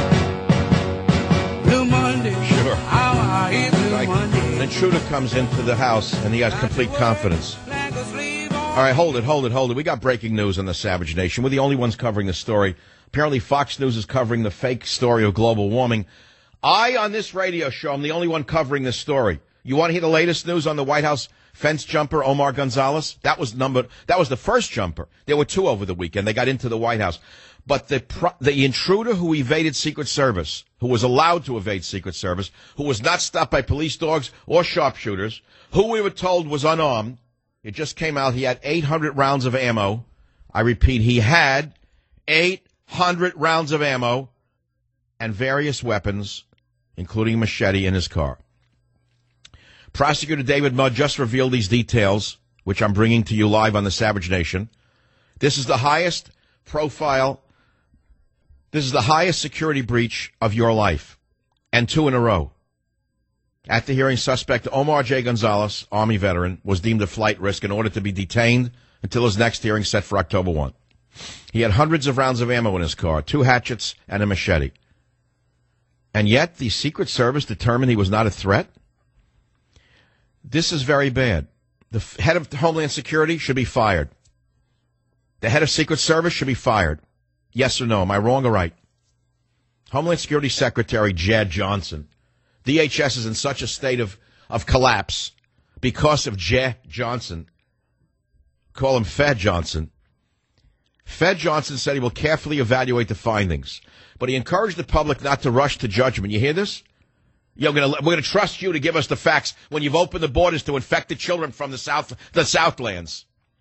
Blue Monday. Sure. How are you, Blue Monday? An intruder comes into the house, and he has complete confidence. All right, hold it. We got breaking news on the Savage Nation. We're the only ones covering the story. Apparently, Fox News is covering the fake story of global warming. On this radio show, I'm the only one covering this story. You want to hear the latest news on the White House fence jumper, Omar Gonzalez? That was the first jumper. There were two over the weekend. They got into the White House. But the intruder who evaded Secret Service, who was allowed to evade Secret Service, who was not stopped by police dogs or sharpshooters, who we were told was unarmed, it just came out he had 800 rounds of ammo. I repeat, he had 800 rounds of ammo and various weapons, including a machete, in his car. Prosecutor David Mudd just revealed these details, which I'm bringing to you live on the Savage Nation. This is the highest profile. This is the highest security breach of your life, and two in a row. At the hearing, suspect Omar J. Gonzalez, Army veteran, was deemed a flight risk in order to be detained until his next hearing set for October 1. He had hundreds of rounds of ammo in his car, 2 hatchets and a machete. And yet, the Secret Service determined he was not a threat? This is very bad. The head of Homeland Security should be fired. The head of Secret Service should be fired. Yes or no? Am I wrong or right? Homeland Security Secretary Jed Johnson. DHS is in such a state of collapse because of Jed Johnson. Call him Fed Johnson. Fed Johnson said he will carefully evaluate the findings, but he encouraged the public not to rush to judgment. You hear this? We're going to trust you to give us the facts when you've opened the borders to infected children from the Southlands.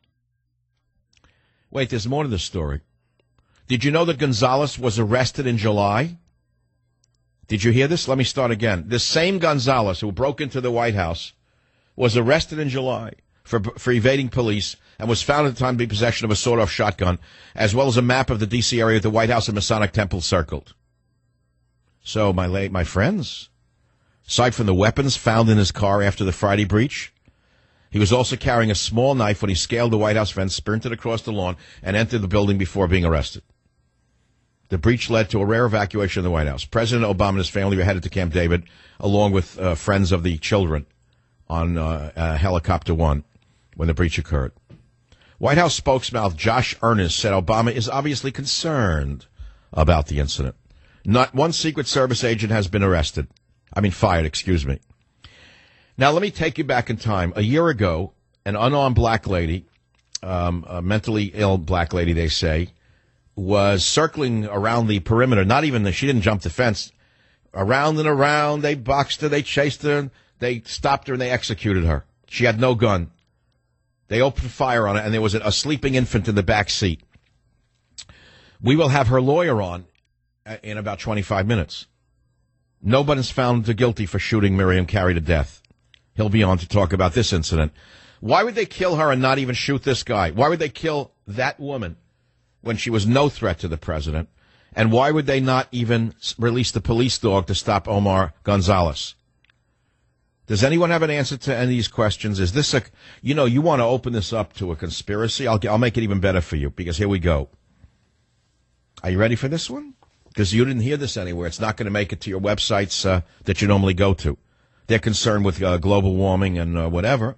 Wait, there's more to the story. Did you know that Gonzalez was arrested in July? Did you hear this? Let me start again. This same Gonzalez who broke into the White House was arrested in July for evading police and was found at the time to be in possession of a sawed-off shotgun, as well as a map of the D.C. area with the White House and Masonic Temple circled. So, my friends, aside from the weapons found in his car after the Friday breach, he was also carrying a small knife when he scaled the White House fence, sprinted across the lawn, and entered the building before being arrested. The breach led to a rare evacuation of the White House. President Obama and his family were headed to Camp David, along with friends of the children, on Helicopter One when the breach occurred. White House spokesman Josh Earnest said Obama is obviously concerned about the incident. Not one Secret Service agent has been fired, excuse me. Now, let me take you back in time. A year ago, an unarmed black lady, a mentally ill black lady, they say, was circling around the perimeter. She didn't jump the fence. Around and around, they boxed her, they chased her, they stopped her, and they executed her. She had no gun. They opened fire on her, and there was a sleeping infant in the back seat. We will have her lawyer on in about 25 minutes. Nobody's found guilty for shooting Miriam Carey to death. He'll be on to talk about this incident. Why would they kill her and not even shoot this guy? Why would they kill that woman when she was no threat to the president? And why would they not even release the police dog to stop Omar Gonzalez? Does anyone have an answer to any of these questions? Is this you want to open this up to a conspiracy? I'll make it even better for you, because here we go. Are you ready for this one? Because you didn't hear this anywhere. It's not going to make it to your websites that you normally go to. They're concerned with global warming and whatever.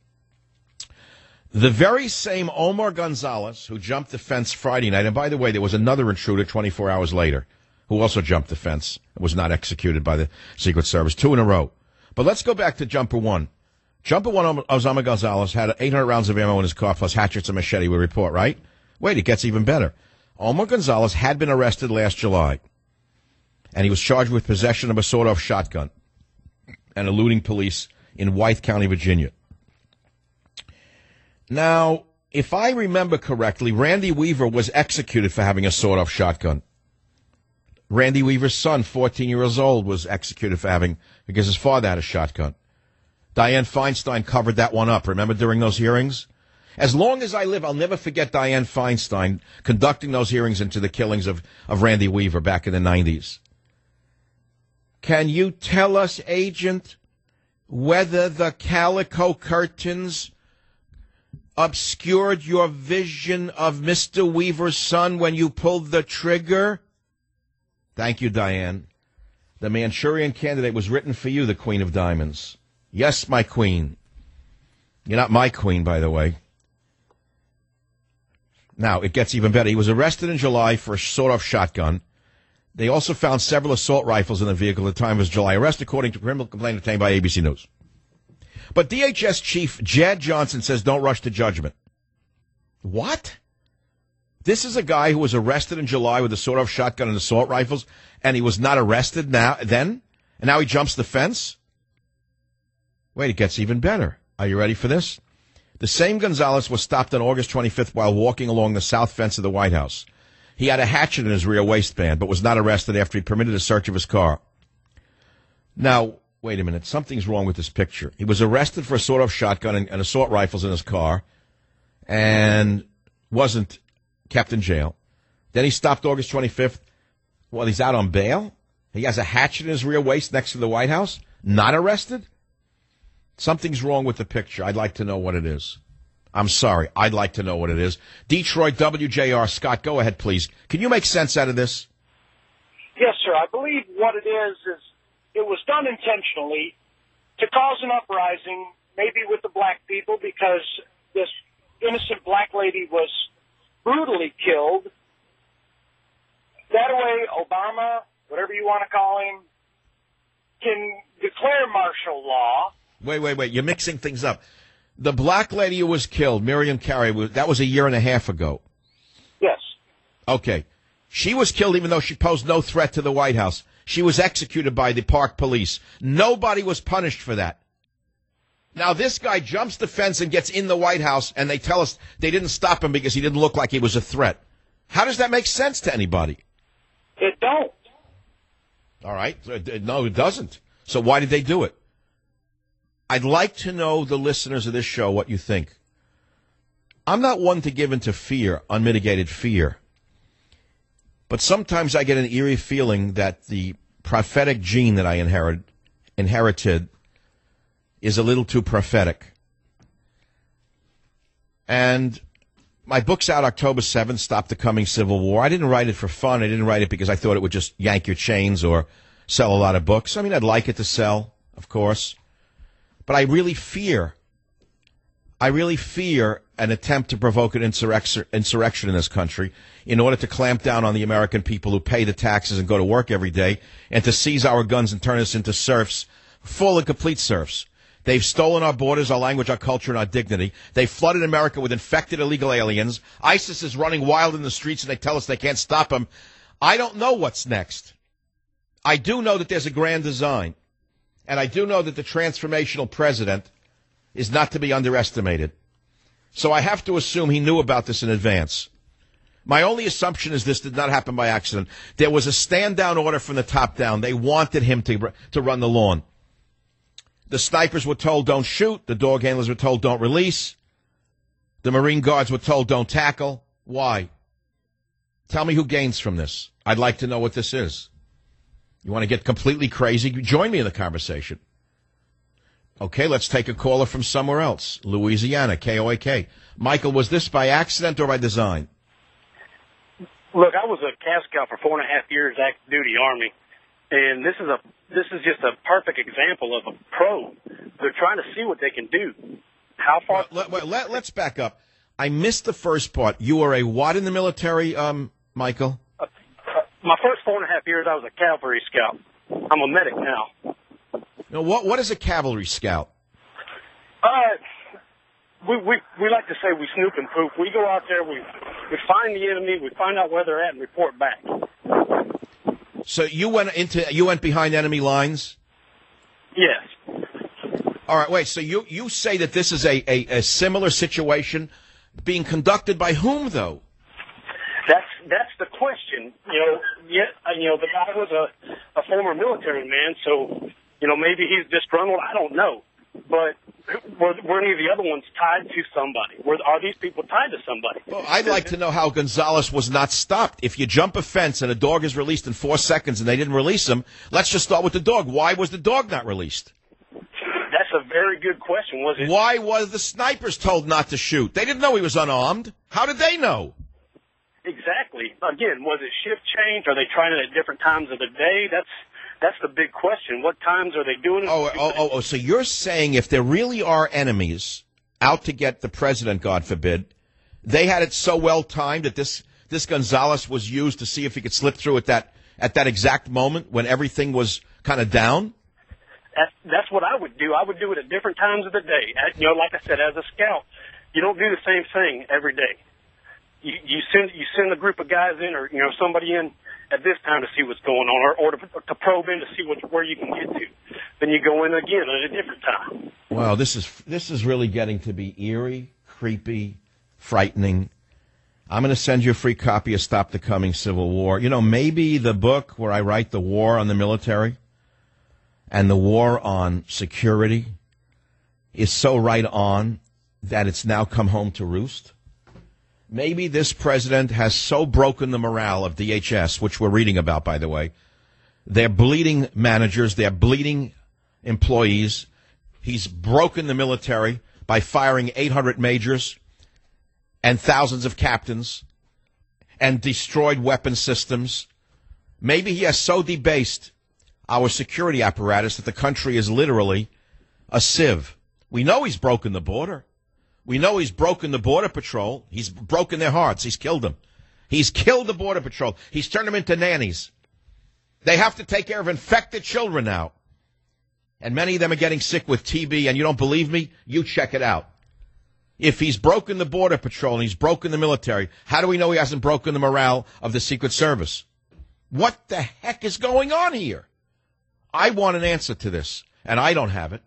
The very same Omar Gonzalez who jumped the fence Friday night, and by the way, there was another intruder 24 hours later who also jumped the fence and was not executed by the Secret Service, 2 in a row. But let's go back to Jumper 1. Jumper 1, Osama Gonzalez, had 800 rounds of ammo in his car plus hatchets and machete, we report, right? Wait, it gets even better. Omar Gonzalez had been arrested last July, and he was charged with possession of a sawed-off shotgun and eluding police in Wythe County, Virginia. Now, if I remember correctly, Randy Weaver was executed for having a sawed-off shotgun. Randy Weaver's son, 14 years old, was executed for because his father had a shotgun. Dianne Feinstein covered that one up. Remember during those hearings? As long as I live, I'll never forget Dianne Feinstein conducting those hearings into the killings of Randy Weaver back in the 90s. Can you tell us, Agent, whether the calico curtains obscured your vision of Mr. Weaver's son when you pulled the trigger? Thank you, Diane. The Manchurian Candidate was written for you, the Queen of Diamonds. Yes, my queen. You're not my queen, by the way. Now, it gets even better. He was arrested in July for a sawed-off shotgun. They also found several assault rifles in the vehicle at the time of his July arrest, according to a criminal complaint obtained by ABC News. But DHS Chief Jad Johnson says don't rush to judgment. What? This is a guy who was arrested in July with a sawed-off shotgun and assault rifles, and he was not arrested then? And now he jumps the fence? Wait, it gets even better. Are you ready for this? The same Gonzalez was stopped on August 25th while walking along the south fence of the White House. He had a hatchet in his rear waistband, but was not arrested after he permitted a search of his car. Now, wait a minute. Something's wrong with this picture. He was arrested for a sawed-off shotgun and assault rifles in his car and wasn't kept in jail. Then he stopped August 25th. Well, he's out on bail? He has a hatchet in his rear waist next to the White House? Not arrested? Something's wrong with the picture. I'd like to know what it is. I'm sorry. I'd like to know what it is. Detroit, WJR. Scott, go ahead, please. Can you make sense out of this? Yes, sir. I believe what it is it was done intentionally to cause an uprising, maybe with the black people, because this innocent black lady was brutally killed. That way, Obama, whatever you want to call him, can declare martial law. Wait. You're mixing things up. The black lady who was killed, Miriam Carey, that was a year and a half ago. Yes. Okay. She was killed even though she posed no threat to the White House. She was executed by the Park Police. Nobody was punished for that. Now, this guy jumps the fence and gets in the White House, and they tell us they didn't stop him because he didn't look like he was a threat. How does that make sense to anybody? It don't. All right. No, it doesn't. So why did they do it? I'd like to know, the listeners of this show, what you think. I'm not one to give into fear, unmitigated fear. But sometimes I get an eerie feeling that the prophetic gene that I inherited is a little too prophetic. And my book's out October 7th, Stop the Coming Civil War. I didn't write it for fun. I didn't write it because I thought it would just yank your chains or sell a lot of books. I mean, I'd like it to sell, of course. But I really fear an attempt to provoke an insurrection in this country in order to clamp down on the American people who pay the taxes and go to work every day, and to seize our guns and turn us into serfs, full and complete serfs. They've stolen our borders, our language, our culture, and our dignity. They flooded America with infected illegal aliens. ISIS is running wild in the streets, and they tell us they can't stop them. I don't know what's next. I do know that there's a grand design. And I do know that the transformational president is not to be underestimated. So I have to assume he knew about this in advance. My only assumption is this did not happen by accident. There was a stand-down order from the top down. They wanted him to run the lawn. The snipers were told don't shoot. The dog handlers were told don't release. The Marine Guards were told don't tackle. Why? Tell me who gains from this. I'd like to know what this is. You want to get completely crazy? Join me in the conversation. Okay, let's take a caller from somewhere else. Louisiana, KOAK. Michael, was this by accident or by design? Look, I was a CAF scout for 4.5 years, active duty Army, and this is just a perfect example of a pro. They're trying to see what they can do. How far? Let's back up. I missed the first part. You were a what in the military, Michael? My first 4.5 years, I was a cavalry scout. I'm a medic now. Now, what is a cavalry scout? We like to say we snoop and poop. We go out there, we find the enemy, we find out where they're at, and report back. So you went behind enemy lines? Yes. All right, wait. So you say that this is a similar situation being conducted by whom, though? That's the question. The guy was a former military man, so maybe he's disgruntled. I don't know. But were any of the other ones tied to somebody? Are these people tied to somebody? Well, I'd like to know how Gonzalez was not stopped. If you jump a fence and a dog is released in 4 seconds and they didn't release him, let's just start with the dog. Why was the dog not released? That's a very good question. Was it? Why was the snipers told not to shoot? They didn't know he was unarmed. How did they know? Exactly. Again, was it shift change? Are they trying it at different times of the day? That's the big question. What times are they doing it? So you're saying if there really are enemies out to get the president, God forbid, they had it so well timed that this Gonzalez was used to see if he could slip through at that exact moment when everything was kind of down? That's what I would do. I would do it at different times of the day. Like I said, as a scout, you don't do the same thing every day. You send a group of guys in, or somebody in at this time to see what's going on, or to probe in to see where you can get to. Then you go in again at a different time. Wow, this is really getting to be eerie, creepy, frightening. I'm going to send you a free copy of Stop the Coming Civil War. Maybe the book where I write the war on the military and the war on security is so right on that it's now come home to roost. Maybe this president has so broken the morale of DHS, which we're reading about, by the way. They're bleeding managers. They're bleeding employees. He's broken the military by firing 800 majors and thousands of captains and destroyed weapon systems. Maybe he has so debased our security apparatus that the country is literally a sieve. We know he's broken the border. We know he's broken the Border Patrol. He's broken their hearts. He's killed them. He's killed the Border Patrol. He's turned them into nannies. They have to take care of infected children now. And many of them are getting sick with TB, and you don't believe me? You check it out. If he's broken the Border Patrol and he's broken the military, how do we know he hasn't broken the morale of the Secret Service? What the heck is going on here? I want an answer to this, and I don't have it.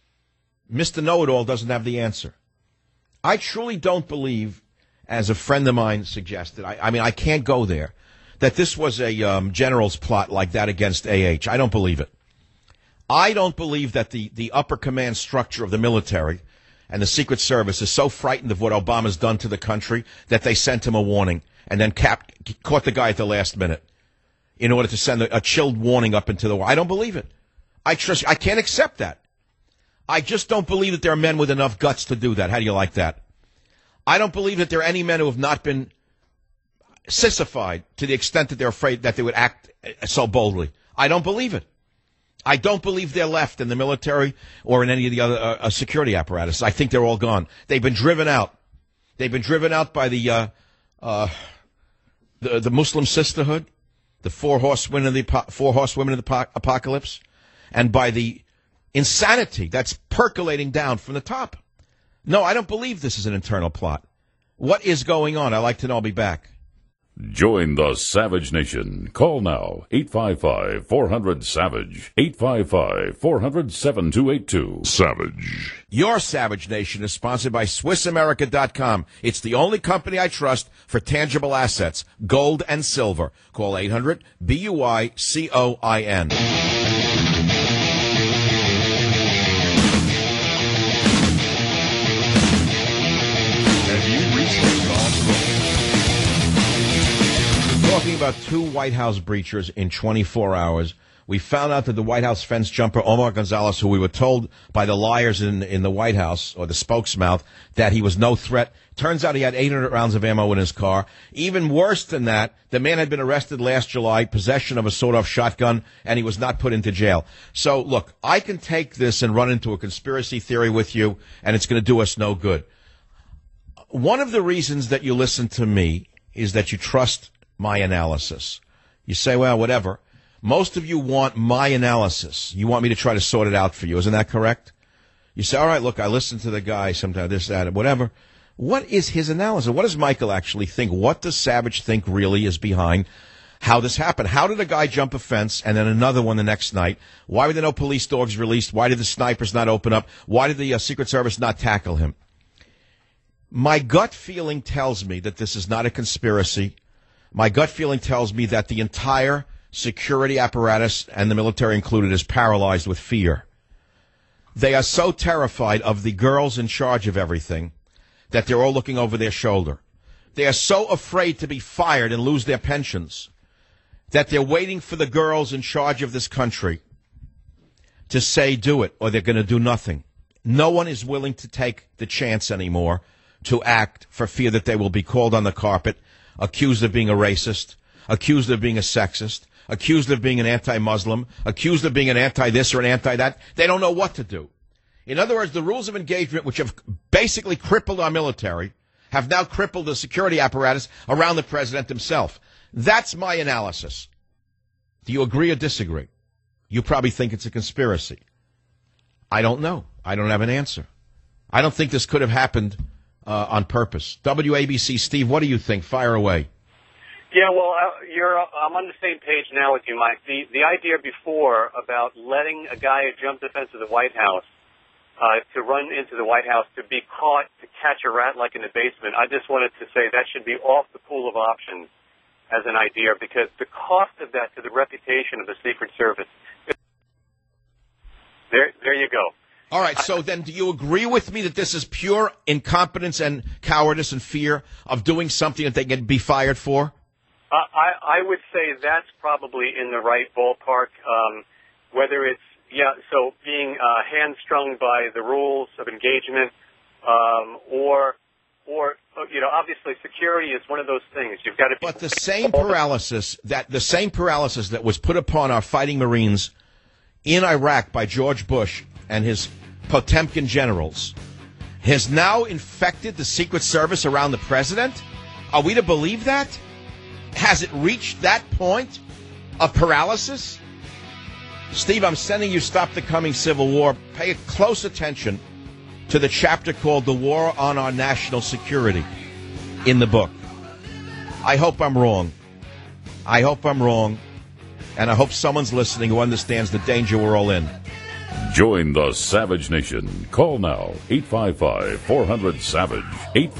Mr. Know-It-All doesn't have the answer. I truly don't believe, as a friend of mine suggested, I can't go there, that this was a general's plot like that against A.H. I don't believe it. I don't believe that the upper command structure of the military and the Secret Service is so frightened of what Obama's done to the country that they sent him a warning and then caught the guy at the last minute in order to send a chilled warning up into the war. I don't believe it. I can't accept that. I just don't believe that there are men with enough guts to do that. How do you like that? I don't believe that there are any men who have not been sissified to the extent that they're afraid that they would act so boldly. I don't believe it. I don't believe they're left in the military or in any of the other security apparatus. I think they're all gone. They've been driven out. They've been driven out by the Muslim Sisterhood, the four horsewomen of the apocalypse, and by the insanity that's percolating down from the top. No, I don't believe this is an internal plot. What is going on? I'd like to know. I'll be back. Join the Savage Nation. Call now, 855-400-SAVAGE, 855-400-7282. Savage. Your Savage Nation is sponsored by SwissAmerica.com. It's the only company I trust for tangible assets, gold and silver. Call 800-BUI-COIN. Talking about two White House breachers in 24 hours. We found out that the White House fence jumper, Omar Gonzalez, who we were told by the liars in the White House, or the spokesmouth, that he was no threat. Turns out he had 800 rounds of ammo in his car. Even worse than that, the man had been arrested last July, possession of a sawed-off shotgun, and he was not put into jail. So, look, I can take this and run into a conspiracy theory with you, and it's going to do us no good. One of the reasons that you listen to me is that you trust my analysis. You say, well, whatever. Most of you want my analysis. You want me to try to sort it out for you. Isn't that correct? You say, all right, look, I listen to the guy sometimes, this, that, whatever. What is his analysis? What does Michael actually think? What does Savage think really is behind how this happened? How did a guy jump a fence and then another one the next night? Why were there no police dogs released? Why did the snipers not open up? Why did the Secret Service not tackle him? My gut feeling tells me that this is not a conspiracy. My gut feeling tells me that the entire security apparatus, and the military included, is paralyzed with fear. They are so terrified of the girls in charge of everything that they're all looking over their shoulder. They are so afraid to be fired and lose their pensions that they're waiting for the girls in charge of this country to say do it, or they're going to do nothing. No one is willing to take the chance anymore to act for fear that they will be called on the carpet, accused of being a racist, accused of being a sexist, accused of being an anti-Muslim, accused of being an anti-this or an anti-that. They don't know what to do. In other words, the rules of engagement, which have basically crippled our military, have now crippled the security apparatus around the president himself. That's my analysis. Do you agree or disagree? You probably think it's a conspiracy. I don't know. I don't have an answer. I don't think this could have happened on purpose. WABC, Steve, what do you think? Fire away. Yeah, well, I'm on the same page now with you, Mike. The idea before about letting a guy who jumped the fence of the White House to run into the White House to be caught to catch a rat like in the basement, I just wanted to say that should be off the pool of options as an idea, because the cost of that to the reputation of the Secret Service. There you go. All right, so then do you agree with me that this is pure incompetence and cowardice and fear of doing something that they can be fired for? I would say that's probably in the right ballpark. Whether it's, so being hamstrung by the rules of engagement, or obviously security is one of those things. You've got to be. But the same paralysis that was put upon our fighting Marines in Iraq by George Bush and his Potemkin generals has now infected the Secret Service around the president? Are we to believe that? Has it reached that point of paralysis? Steve, I'm sending you Stop the Coming Civil War. Pay close attention to the chapter called The War on Our National Security in the book. I hope I'm wrong. I hope I'm wrong. And I hope someone's listening who understands the danger we're all in. Join the Savage Nation. Call now, 855-400-SAVAGE,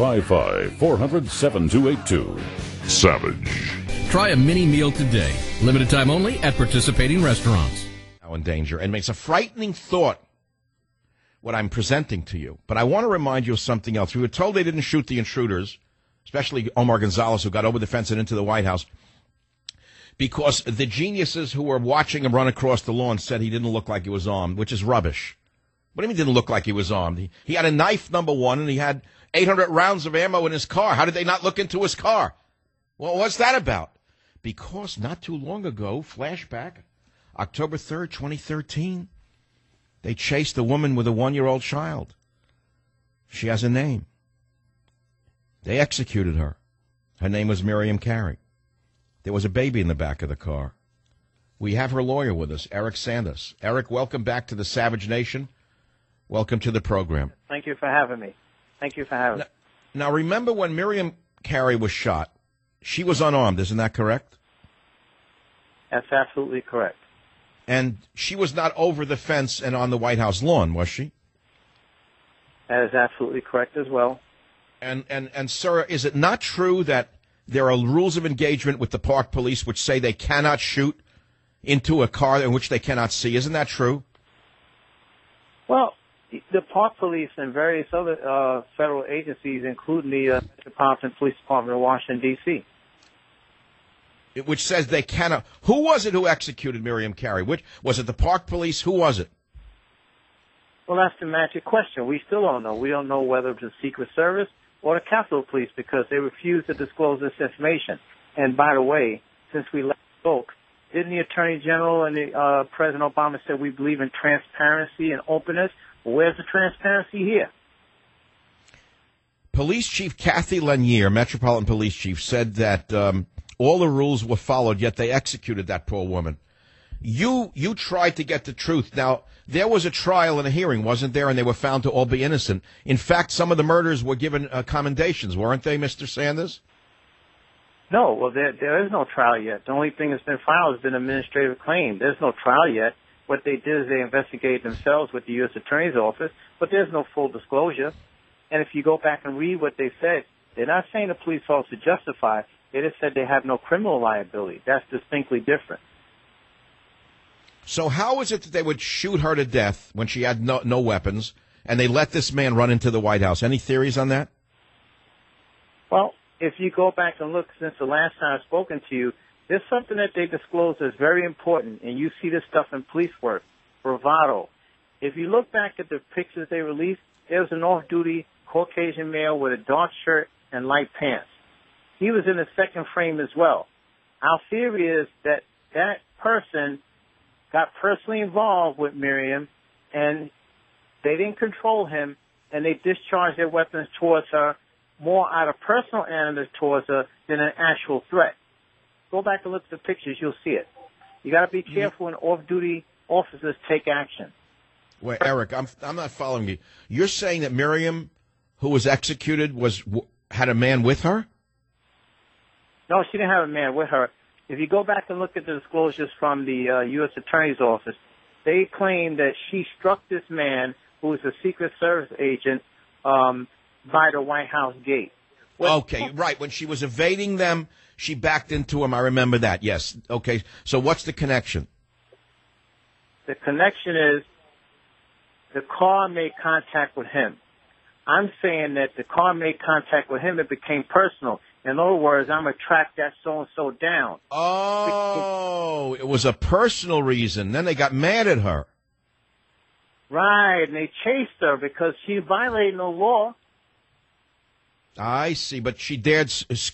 855-400-7282. Savage. Try a mini meal today. Limited time only at participating restaurants. Now in danger. And it's a frightening thought, what I'm presenting to you. But I want to remind you of something else. We were told they didn't shoot the intruders, especially Omar Gonzalez, who got over the fence and into the White House, because the geniuses who were watching him run across the lawn said he didn't look like he was armed, which is rubbish. What do you mean didn't look like he was armed? He had a knife, number one, and he had 800 rounds of ammo in his car. How did they not look into his car? Well, what's that about? Because not too long ago, flashback, October 3rd, 2013, they chased a woman with a 1-year-old child. She has a name. They executed her. Her name was Miriam Carey. There was a baby in the back of the car. We have her lawyer with us, Eric Sanders. Eric, welcome back to the Savage Nation. Welcome to the program. Thank you for having me. Now, remember when Miriam Carey was shot, she was unarmed, isn't that correct? That's absolutely correct. And she was not over the fence and on the White House lawn, was she? That is absolutely correct as well. And sir, is it not true that there are rules of engagement with the Park Police which say they cannot shoot into a car in which they cannot see? Isn't that true? Well, the Park Police and various other federal agencies, including the Metropolitan Police Department of Washington, D.C., which says they cannot. Who was it who executed Miriam Carey? Was it the Park Police? Who was it? Well, that's the magic question. We still don't know. We don't know whether it was the Secret Service or the Capitol Police, because they refused to disclose this information. And by the way, since we last spoke, didn't the Attorney General and President Obama said we believe in transparency and openness? Well, where's the transparency here? Police Chief Kathy Lanier, Metropolitan Police Chief, said that all the rules were followed, yet they executed that poor woman. You tried to get the truth. Now, there was a trial and a hearing, wasn't there? And they were found to all be innocent. In fact, some of the murderers were given commendations, weren't they, Mr. Sanders? No, well, there is no trial yet. The only thing that's been filed has been an administrative claim. There's no trial yet. What they did is they investigated themselves with the U.S. Attorney's Office, but there's no full disclosure. And if you go back and read what they said, they're not saying the police officer justified. They just said they have no criminal liability. That's distinctly different. So how is it that they would shoot her to death when she had no weapons, and they let this man run into the White House? Any theories on that? Well, if you go back and look since the last time I've spoken to you, there's something that they disclosed that's very important, and you see this stuff in police work, bravado. If you look back at the pictures they released, there was an off-duty Caucasian male with a dark shirt and light pants. He was in the second frame as well. Our theory is that that person got personally involved with Miriam, and they didn't control him, and they discharged their weapons towards her more out of personal animus towards her than an actual threat. Go back and look at the pictures, you'll see it. You got to be careful when off-duty officers take action. Wait, Eric, I'm not following you. You're saying that Miriam, who was executed, had a man with her? No, she didn't have a man with her. If you go back and look at the disclosures from the U.S. Attorney's Office, they claim that she struck this man, who was a Secret Service agent, by the White House gate. Okay, right. When she was evading them, she backed into him. I remember that, yes. Okay, so what's the connection? The connection is the car made contact with him. I'm saying that the car made contact with him, it became personal. In other words, I'm going to track that so-and-so down. Oh, it was a personal reason. Then they got mad at her. Right, and they chased her because she violated no law. I see, but she dared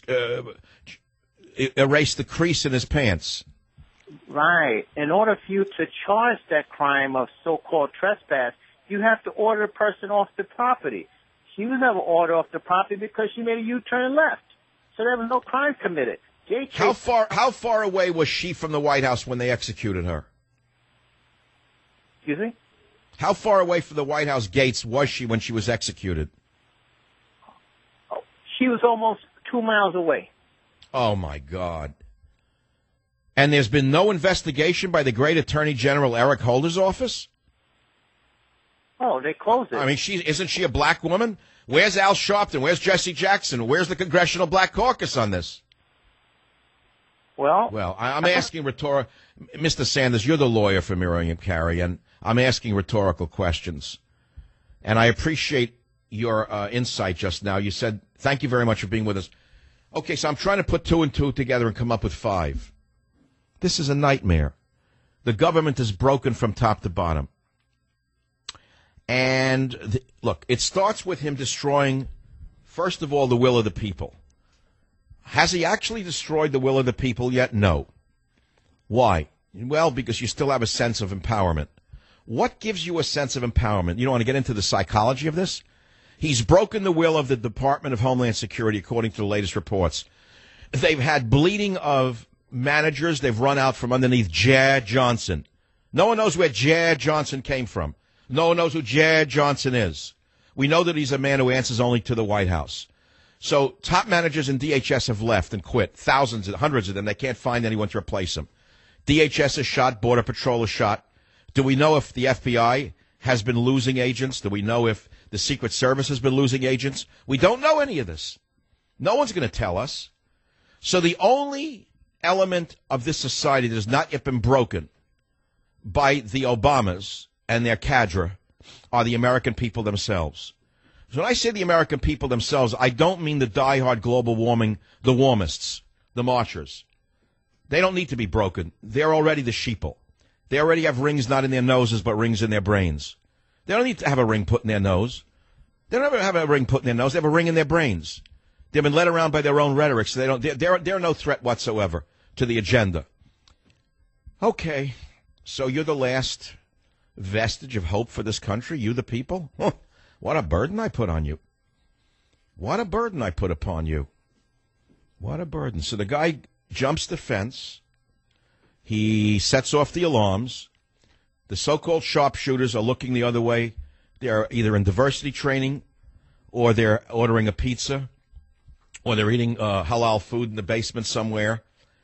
erase the crease in his pants. Right. In order for you to charge that crime of so-called trespass, you have to order the person off the property. She was never ordered off the property because she made a U-turn left. So there was no crime committed. How far away was she from the White House when they executed her? Excuse me? How far away from the White House gates was she when she was executed? She was almost 2 miles away. Oh, my God. And there's been no investigation by the great Attorney General Eric Holder's office? Oh, they closed it. I mean, isn't she a black woman? Where's Al Sharpton? Where's Jesse Jackson? Where's the Congressional Black Caucus on this? Well, I'm asking rhetorical. Mr. Sanders, you're the lawyer for Miriam Carey, and I'm asking rhetorical questions. And I appreciate your insight just now. You said, thank you very much for being with us. Okay, so I'm trying to put 2 and 2 together and come up with 5. This is a nightmare. The government is broken from top to bottom. And look, it starts with him destroying, first of all, the will of the people. Has he actually destroyed the will of the people yet? No. Why? Well, because you still have a sense of empowerment. What gives you a sense of empowerment? You don't want to get into the psychology of this? He's broken the will of the Department of Homeland Security, according to the latest reports. They've had bleeding of managers. They've run out from underneath Jad Johnson. No one knows where Jad Johnson came from. No one knows who Jad Johnson is. We know that he's a man who answers only to the White House. So top managers in DHS have left and quit. Thousands, hundreds of them. They can't find anyone to replace them. DHS is shot. Border Patrol is shot. Do we know if the FBI has been losing agents? Do we know if the Secret Service has been losing agents? We don't know any of this. No one's going to tell us. So the only element of this society that has not yet been broken by the Obamas and their cadre are the American people themselves. So when I say the American people themselves, I don't mean the diehard global warming, the warmists, the marchers. They don't need to be broken. They're already the sheeple. They already have rings not in their noses, but rings in their brains. They don't need to have a ring put in their nose. They don't ever have a ring put in their nose. They have a ring in their brains. They've been led around by their own rhetoric, so they're no threat whatsoever to the agenda. Okay, so you're the last vestige of hope for this country, you the people? What a burden I put on you. What a burden I put upon you. What a burden. So the guy jumps the fence. He sets off the alarms. The so-called sharpshooters are looking the other way. They're either in diversity training, or they're ordering a pizza, or they're eating halal food in the basement somewhere.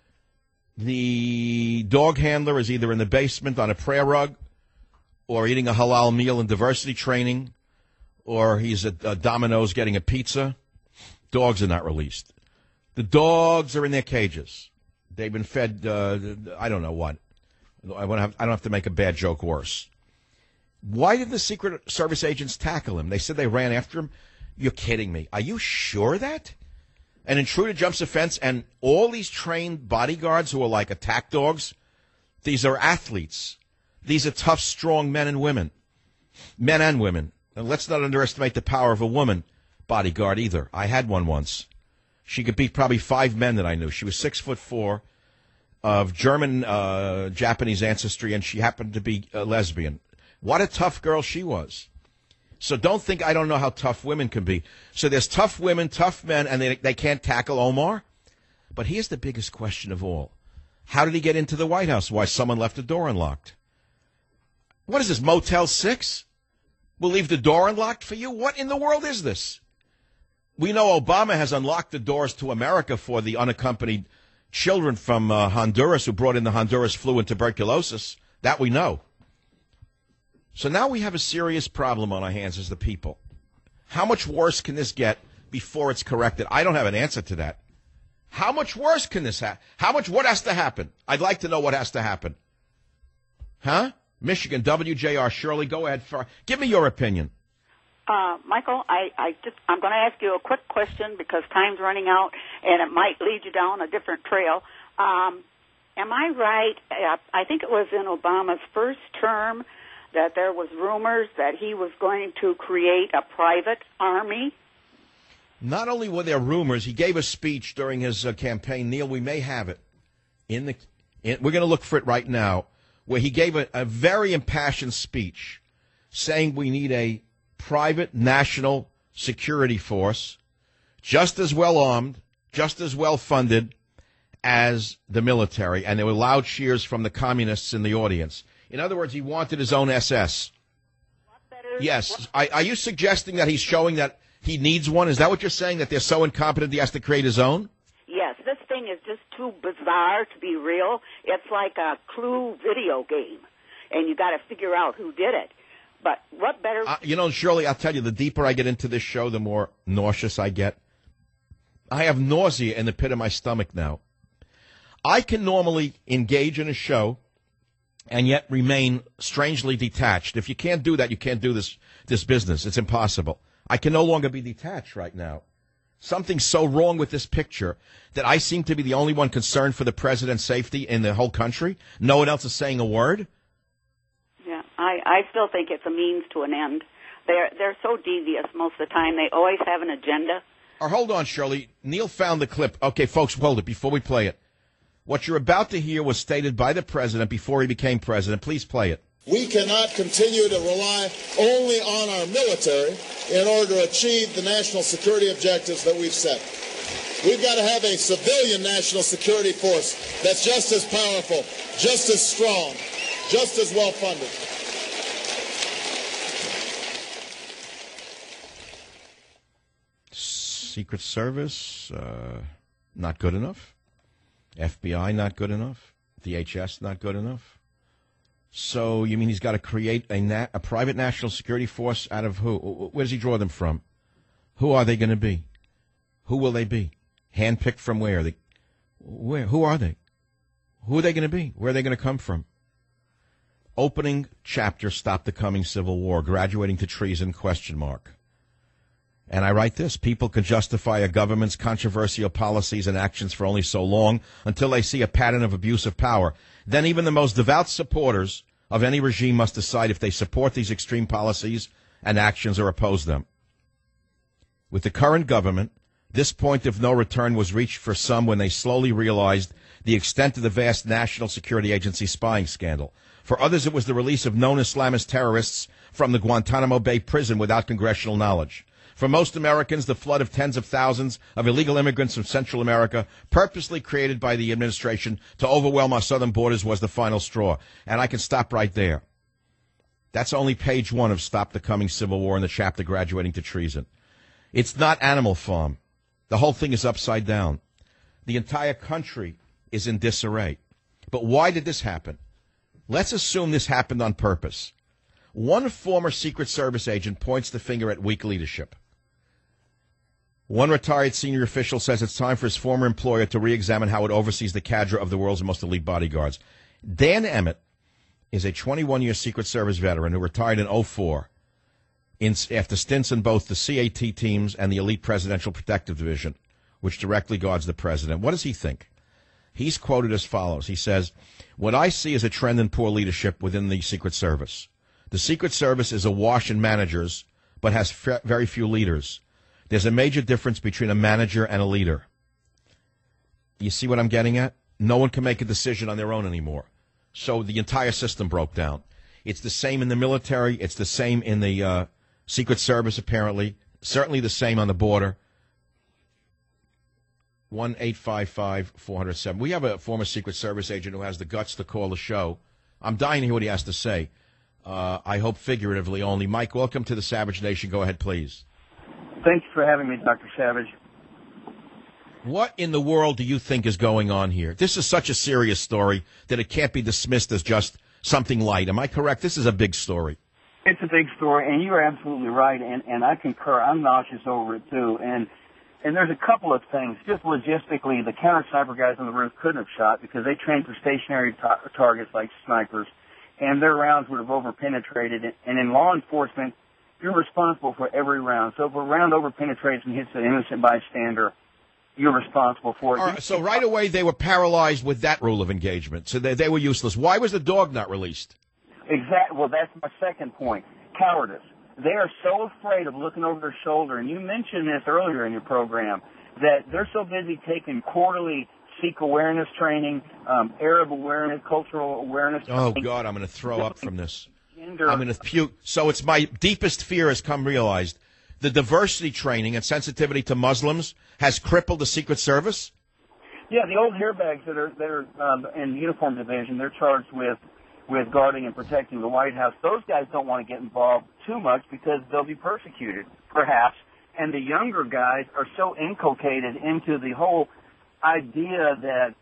The dog handler is either in the basement on a prayer rug, or eating a halal meal in diversity training, or he's at Domino's getting a pizza. Dogs are not released. The dogs are in their cages. They've been fed, I don't know what. I don't have to make a bad joke worse. Why did the Secret Service agents tackle him? They said they ran after him. You're kidding me. Are you sure of that? An intruder jumps a fence, and all these trained bodyguards who are like attack dogs, these are athletes. These are tough, strong men and women. Men and women. And let's not underestimate the power of a woman bodyguard either. I had one once. She could beat probably 5 men that I knew. She was 6'4", of German, Japanese ancestry, and she happened to be a lesbian. What a tough girl she was. So don't think I don't know how tough women can be. So there's tough women, tough men, and they can't tackle Omar? But here's the biggest question of all. How did he get into the White House? Why, someone left the door unlocked. What is this, Motel 6? We'll leave the door unlocked for you? What in the world is this? We know Obama has unlocked the doors to America for the unaccompanied children from Honduras who brought in the Honduras flu and tuberculosis. That we know. So now we have a serious problem on our hands as the people. How much worse can this get before it's corrected? I don't have an answer to that. How much worse can this happen? What has to happen? I'd like to know what has to happen. Huh? Michigan, WJR, Shirley, go ahead. Give me your opinion. Michael, I'm going to ask you a quick question because time's running out and it might lead you down a different trail. Am I right? I think it was in Obama's first term that there was rumors that he was going to create a private army. Not only were there rumors, he gave a speech during his campaign. Neil, we may have it. We're going to look for it right now, where he gave a very impassioned speech saying we need a private national security force just as well armed, just as well funded as the military. And there were loud cheers from the communists in the audience. In other words, he wanted his own SS. Yes. Are you suggesting that he's showing that he needs one? Is that what you're saying, that they're so incompetent he has to create his own? Yes. This thing is just too bizarre to be real. It's like a Clue video game, and you got to figure out who did it. But what better... Shirley, I'll tell you, the deeper I get into this show, the more nauseous I get. I have nausea in the pit of my stomach now. I can normally engage in a show and yet remain strangely detached. If you can't do that, you can't do this business. It's impossible. I can no longer be detached right now. Something's so wrong with this picture that I seem to be the only one concerned for the president's safety in the whole country. No one else is saying a word. Yeah, I still think it's a means to an end. They're so devious most of the time. They always have an agenda. Or hold on, Shirley. Neil found the clip. Okay, folks, hold it before we play it. What you're about to hear was stated by the president before he became president. Please play it. We cannot continue to rely only on our military in order to achieve the national security objectives that we've set. We've got to have a civilian national security force that's just as powerful, just as strong, just as well funded. Secret Service, not good enough. FBI, not good enough. DHS, not good enough. So you mean he's got to create a private national security force out of who? Where does he draw them from? Who are they going to be? Who will they be? Handpicked from where? Where? Who are they? Who are they going to be? Where are they going to come from? Opening chapter, Stop the Coming Civil War, graduating to treason, ? And I write this: people can justify a government's controversial policies and actions for only so long until they see a pattern of abuse of power. Then even the most devout supporters of any regime must decide if they support these extreme policies and actions or oppose them. With the current government, this point of no return was reached for some when they slowly realized the extent of the vast National Security Agency spying scandal. For others, it was the release of known Islamist terrorists from the Guantanamo Bay prison without congressional knowledge. For most Americans, the flood of tens of thousands of illegal immigrants from Central America, purposely created by the administration to overwhelm our southern borders, was the final straw. And I can stop right there. That's only page 1 of Stop the Coming Civil War in the chapter Graduating to Treason. It's not Animal Farm. The whole thing is upside down. The entire country is in disarray. But why did this happen? Let's assume this happened on purpose. One former Secret Service agent points the finger at weak leadership. One retired senior official says it's time for his former employer to re-examine how it oversees the cadre of the world's most elite bodyguards. Dan Emmett, is a 21-year Secret Service veteran who retired in 2004 after stints in both the CAT teams and the Elite Presidential Protective Division, which directly guards the president. What does he think? He's quoted as follows. He says, "What I see is a trend in poor leadership within the Secret Service. The Secret Service is awash in managers, but has very few leaders. There's a major difference between a manager and a leader." You see what I'm getting at? No one can make a decision on their own anymore. So the entire system broke down. It's the same in the military. It's the same in the Secret Service, apparently. Certainly the same on the border. 1-855-407. We have a former Secret Service agent who has the guts to call the show. I'm dying to hear what he has to say. I hope figuratively only. Mike, welcome to the Savage Nation. Go ahead, please. Thank you for having me, Dr. Savage. What in the world do you think is going on here? This is such a serious story that it can't be dismissed as just something light. Am I correct? This is a big story. It's a big story, and you're absolutely right, and I concur. I'm nauseous over it, too. And there's a couple of things. Just logistically, the counter-sniper guys on the roof couldn't have shot because they trained for stationary targets like snipers, and their rounds would have over-penetrated. And in law enforcement, you're responsible for every round. So if a round over-penetrates and hits an innocent bystander, you're responsible for it. All right, so right away they were paralyzed with that rule of engagement. So they were useless. Why was the dog not released? Exactly. Well, that's my second point. Cowardice. They are so afraid of looking over their shoulder, and you mentioned this earlier in your program, that they're so busy taking quarterly Sikh awareness training, Arab awareness, cultural awareness training. Oh, God, I'm going to throw up from this. I'm going to puke. So it's my deepest fear has come realized. The diversity training and sensitivity to Muslims has crippled the Secret Service? Yeah, the old hairbags that are in the uniform division, they're charged with guarding and protecting the White House. Those guys don't want to get involved too much because they'll be persecuted, perhaps. And the younger guys are so inculcated into the whole idea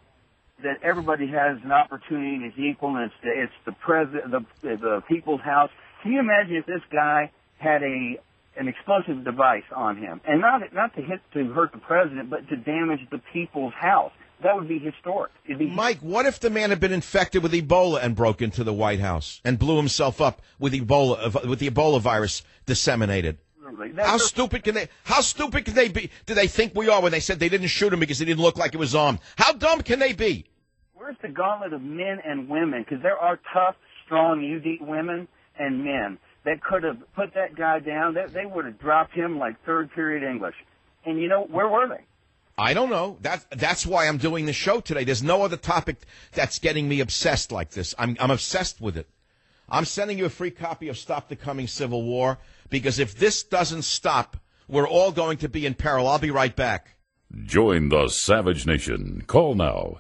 that everybody has an opportunity and is equal, and it's the president, the people's house. Can you imagine if this guy had an explosive device on him, and not to hurt the president, but to damage the people's house? That would be historic. Mike, what if the man had been infected with Ebola and broke into the White House and blew himself up with the Ebola virus disseminated? How stupid can they be? Do they think we are when they said they didn't shoot him because he didn't look like he was armed? How dumb can they be? Where's the gauntlet of men and women? Because there are tough, strong UD women and men that could have put that guy down. They would have dropped him like third period English. And you know, where were they? I don't know. That's why I'm doing the show today. There's no other topic that's getting me obsessed like this. I'm obsessed with it. I'm sending you a free copy of Stop the Coming Civil War, because if this doesn't stop, we're all going to be in peril. I'll be right back. Join the Savage Nation. Call now,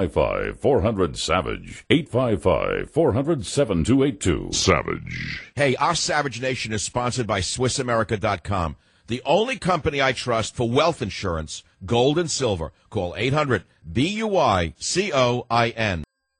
855-400-SAVAGE, 855-400-7282. Savage. Hey, our Savage Nation is sponsored by SwissAmerica.com, the only company I trust for wealth insurance, gold and silver. Call 800-BUICOIN.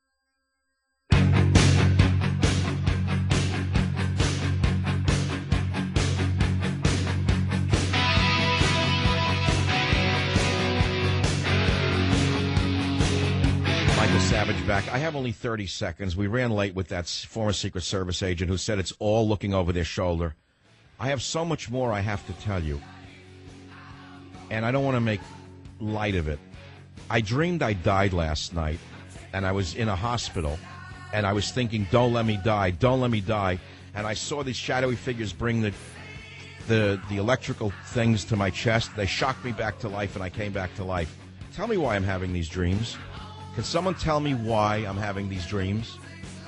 Savage back. I have only 30 seconds. We ran late with that former Secret Service agent who said it's all looking over their shoulder. I have so much more I have to tell you, and I don't want to make light of it. I dreamed I died last night, and I was in a hospital, and I was thinking, don't let me die, don't let me die, and I saw these shadowy figures bring the electrical things to my chest. They shocked me back to life, and I came back to life. Tell me why I'm having these dreams. Can someone tell me why I'm having these dreams?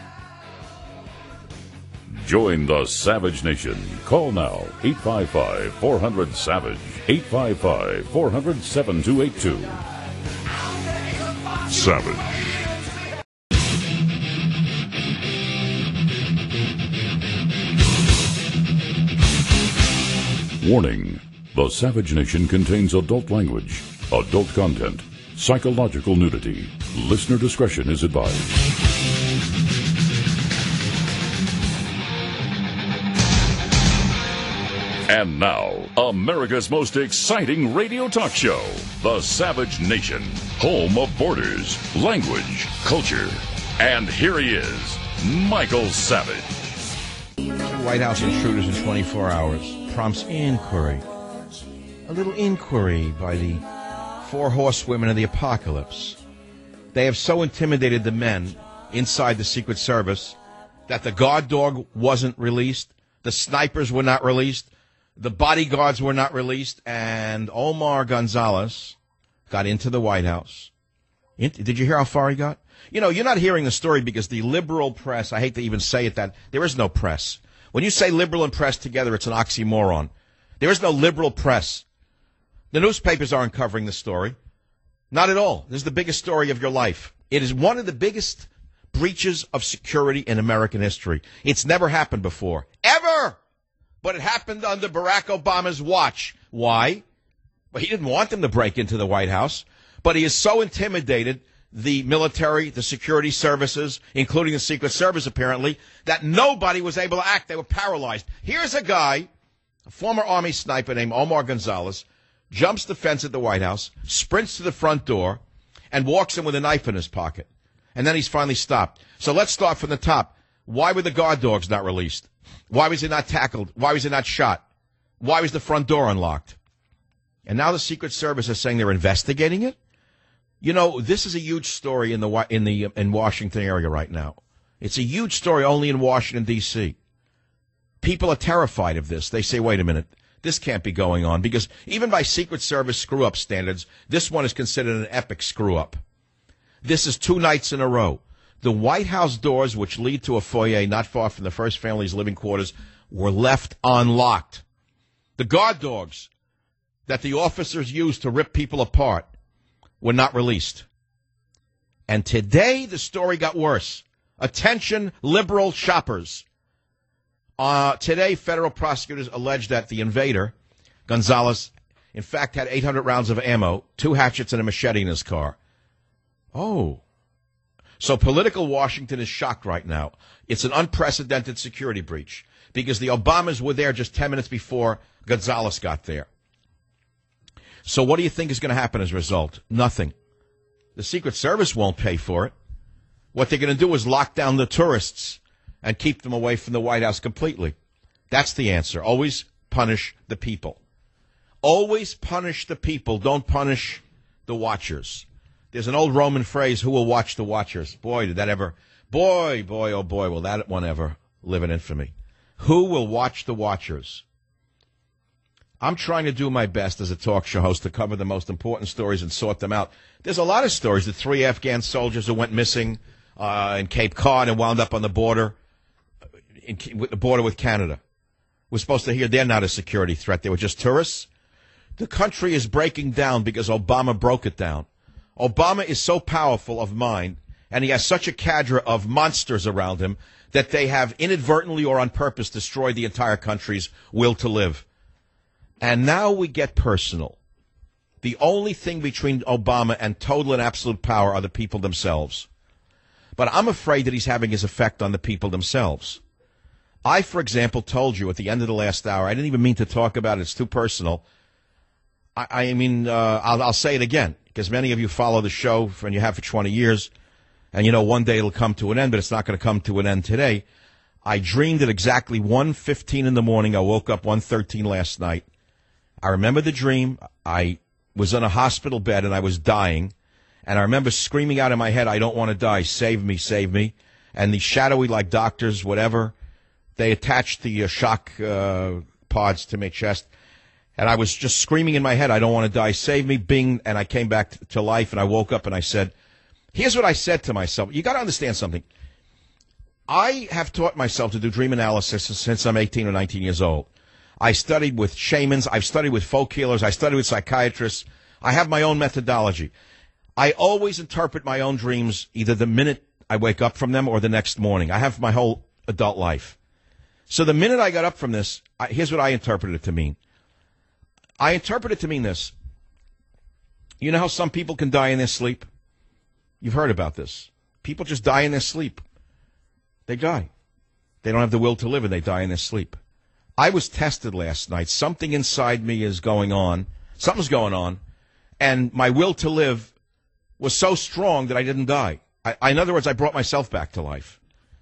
Join the Savage Nation. Call now, 855-400-SAVAGE, 855-400-7282. Savage. Warning. The Savage Nation contains adult language, adult content, psychological nudity. Listener discretion is advised. And now, America's most exciting radio talk show, The Savage Nation, home of borders, language, culture. And here he is, Michael Savage. White House intruders in 24 hours prompts inquiry. A little inquiry by the 4 horsewomen of the apocalypse. They have so intimidated the men inside the Secret Service that the guard dog wasn't released, the snipers were not released, the bodyguards were not released, and Omar Gonzalez got into the White House. Did you hear how far he got? You know, you're not hearing the story because the liberal press, I hate to even say it, that there is no press. When you say liberal and press together, it's an oxymoron. There is no liberal press. The newspapers aren't covering the story. Not at all. This is the biggest story of your life. It is one of the biggest breaches of security in American history. It's never happened before. Ever! But it happened under Barack Obama's watch. Why? Well, he didn't want them to break into the White House, but he has so intimidated the military, the security services, including the Secret Service apparently, that nobody was able to act. They were paralyzed. Here's a guy, a former Army sniper named Omar Gonzalez, jumps the fence at the White House, sprints to the front door, and walks in with a knife in his pocket. And then he's finally stopped. So let's start from the top. Why were the guard dogs not released? Why was he not tackled? Why was he not shot? Why was the front door unlocked? And now the Secret Service is saying they're investigating it? You know, this is a huge story in Washington area right now. It's a huge story only in Washington, D.C. People are terrified of this. They say, wait a minute, this can't be going on. Because even by Secret Service screw-up standards, this one is considered an epic screw-up. This is 2 nights in a row. The White House doors, which lead to a foyer not far from the first family's living quarters, were left unlocked. The guard dogs that the officers used to rip people apart were not released. And today the story got worse. Attention, liberal shoppers. Today, federal prosecutors allege that the invader, Gonzalez, in fact had 800 rounds of ammo, 2 hatchets, and a machete in his car. Oh. So political Washington is shocked right now. It's an unprecedented security breach because the Obamas were there just 10 minutes before Gonzalez got there. So what do you think is going to happen as a result? Nothing. The Secret Service won't pay for it. What they're going to do is lock down the tourists and keep them away from the White House completely. That's the answer. Always punish the people. Always punish the people. Don't punish the watchers. There's an old Roman phrase, who will watch the watchers? Boy, did that ever, boy, oh boy, will that one ever live in infamy. Who will watch the watchers? I'm trying to do my best as a talk show host to cover the most important stories and sort them out. There's a lot of stories. The 3 Afghan soldiers who went missing in Cape Cod and wound up on the border, the border with Canada. We're supposed to hear they're not a security threat. They were just tourists. The country is breaking down because Obama broke it down. Obama is so powerful of mind, and he has such a cadre of monsters around him that they have inadvertently or on purpose destroyed the entire country's will to live. And now we get personal. The only thing between Obama and total and absolute power are the people themselves. But I'm afraid that he's having his effect on the people themselves. I, for example, told you at the end of the last hour, I didn't even mean to talk about it, it's too personal. I'll say it again, because many of you follow the show, and you have for 20 years, and you know one day it'll come to an end, but it's not going to come to an end today. I dreamed at exactly 1:15 in the morning. I woke up 1:13 last night. I remember the dream. I was in a hospital bed, and I was dying, and I remember screaming out in my head, I don't want to die, save me, save me. And the shadowy, like doctors, whatever, they attached the shock pods to my chest. And I was just screaming in my head, I don't want to die, save me, bing, and I came back to life, and I woke up and I said, here's what I said to myself. You got to understand something. I have taught myself to do dream analysis since I'm 18 or 19 years old. I studied with shamans, I've studied with folk healers, I studied with psychiatrists. I have my own methodology. I always interpret my own dreams either the minute I wake up from them or the next morning. I have my whole adult life. So the minute I got up from this, here's what I interpreted it to mean. I interpret it to mean this. You know how some people can die in their sleep? You've heard about this. People just die in their sleep. They die. They don't have the will to live, and they die in their sleep. I was tested last night. Something inside me is going on. Something's going on. And my will to live was so strong that I didn't die. In other words, I brought myself back to life.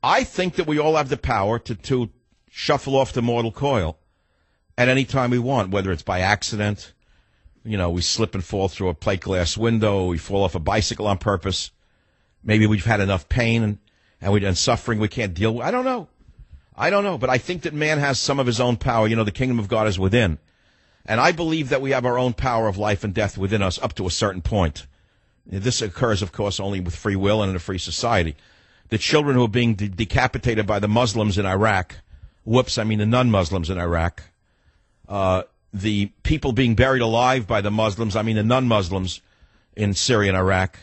I think that we all have the power to shuffle off the mortal coil at any time we want, whether it's by accident, we slip and fall through a plate glass window, we fall off a bicycle on purpose. Maybe we've had enough pain and suffering we can't deal with. I don't know. But I think that man has some of his own power. The kingdom of God is within. And I believe that we have our own power of life and death within us up to a certain point. This occurs, of course, only with free will and in a free society. The children who are being decapitated by the Muslims in Iraq, the non-Muslims in Iraq, the people being buried alive by the Muslims, the non-Muslims in Syria and Iraq,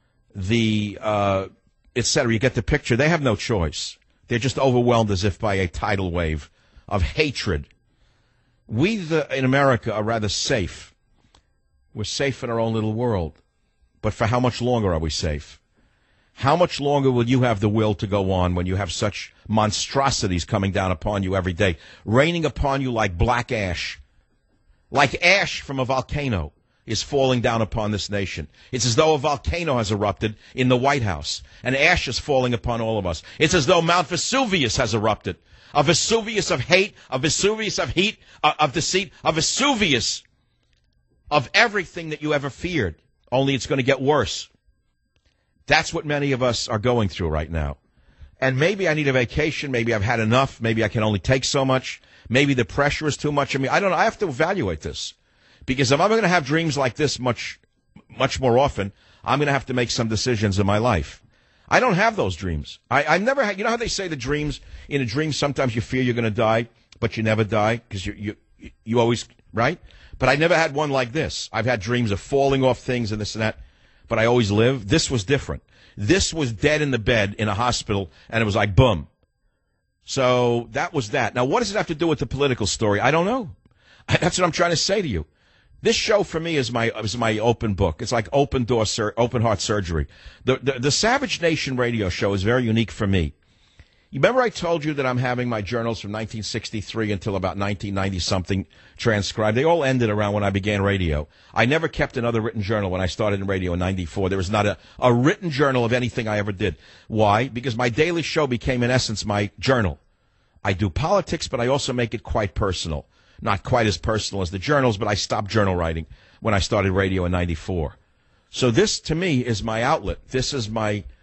etc. You get the picture. They have no choice. They're just overwhelmed as if by a tidal wave of hatred. We in America are rather safe. We're safe in our own little world. But for how much longer are we safe? How much longer will you have the will to go on when you have such monstrosities coming down upon you every day, raining upon you like black ash? Like ash from a volcano is falling down upon this nation. It's as though a volcano has erupted in the White House, and ash is falling upon all of us. It's as though Mount Vesuvius has erupted, a Vesuvius of hate, a Vesuvius of heat, of deceit, a Vesuvius of everything that you ever feared, only it's going to get worse. That's what many of us are going through right now. And maybe I need a vacation, maybe I've had enough, maybe I can only take so much, maybe the pressure is too much. I don't know, I have to evaluate this. Because if I'm going to have dreams like this much more often, I'm going to have to make some decisions in my life. I don't have those dreams. I never had. You know how they say in a dream sometimes you fear you're going to die, but you never die because you always, right? But I never had one like this. I've had dreams of falling off things and this and that, but I always live. This was different. This was dead in the bed in a hospital, and it was like boom. So that was that. Now, what does it have to do with the political story? I don't know. That's what I'm trying to say to you. This show for me is my open book. It's like open heart surgery. The Savage Nation radio show is very unique for me. You remember I told you that I'm having my journals from 1963 until about 1990-something transcribed. They all ended around when I began radio. I never kept another written journal when I started in radio in 94. There was not a written journal of anything I ever did. Why? Because my daily show became, in essence, my journal. I do politics, but I also make it quite personal. Not quite as personal as the journals, but I stopped journal writing when I started radio in 94. So this, to me, is my outlet. This is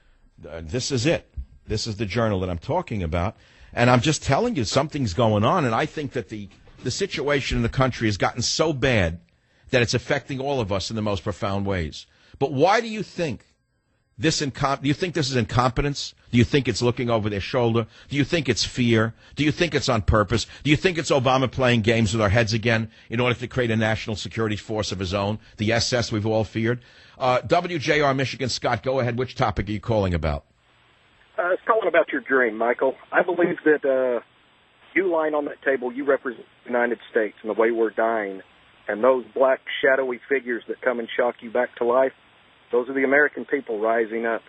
it. This is the journal that I'm talking about. And I'm just telling you, something's going on. And I think that the situation in the country has gotten so bad that it's affecting all of us in the most profound ways. But why do you think this do you think this is incompetence? Do you think it's looking over their shoulder? Do you think it's fear? Do you think it's on purpose? Do you think it's Obama playing games with our heads again in order to create a national security force of his own, the SS we've all feared? WJR Michigan, Scott, go ahead. Which topic are you calling about? It's calling about your dream, Michael. I believe that you lying on that table, you represent the United States and the way we're dying. And those black, shadowy figures that come and shock you back to life, those are the American people rising up.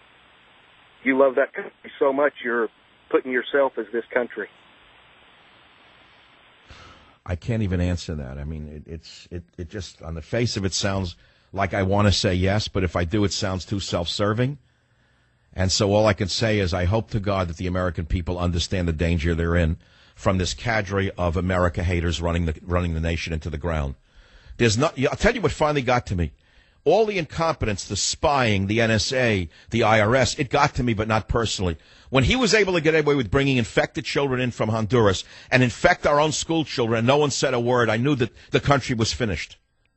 You love that country so much, you're putting yourself as this country. I can't even answer that. I mean, it just, on the face of it, sounds like I want to say yes, but if I do, it sounds too self-serving. And so all I can say is I hope to God that the American people understand the danger they're in from this cadre of America haters running the nation into the ground. I'll tell you what finally got to me. All the incompetence, the spying, the NSA, the IRS, it got to me, but not personally. When he was able to get away with bringing infected children in from Honduras and infect our own school children and no one said a word, I knew that the country was finished.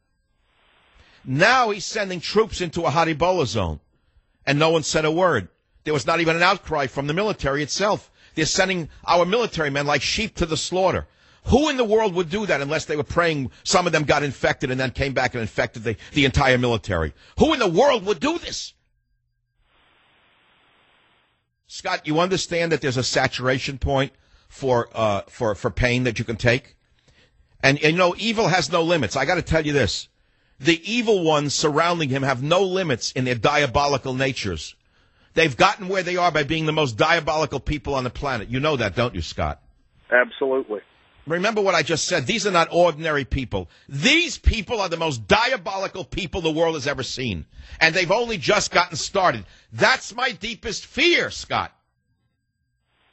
Now he's sending troops into a hot Ebola zone and no one said a word. There was not even an outcry from the military itself. They're sending our military men like sheep to the slaughter. Who in the world would do that unless they were praying some of them got infected and then came back and infected the entire military? Who in the world would do this? Scott, you understand that there's a saturation point for pain that you can take? And you know, evil has no limits. I got to tell you this. The evil ones surrounding him have no limits in their diabolical natures. They've gotten where they are by being the most diabolical people on the planet. You know that, don't you, Scott? Absolutely. Remember what I just said. These are not ordinary people. These people are the most diabolical people the world has ever seen. And they've only just gotten started. That's my deepest fear, Scott.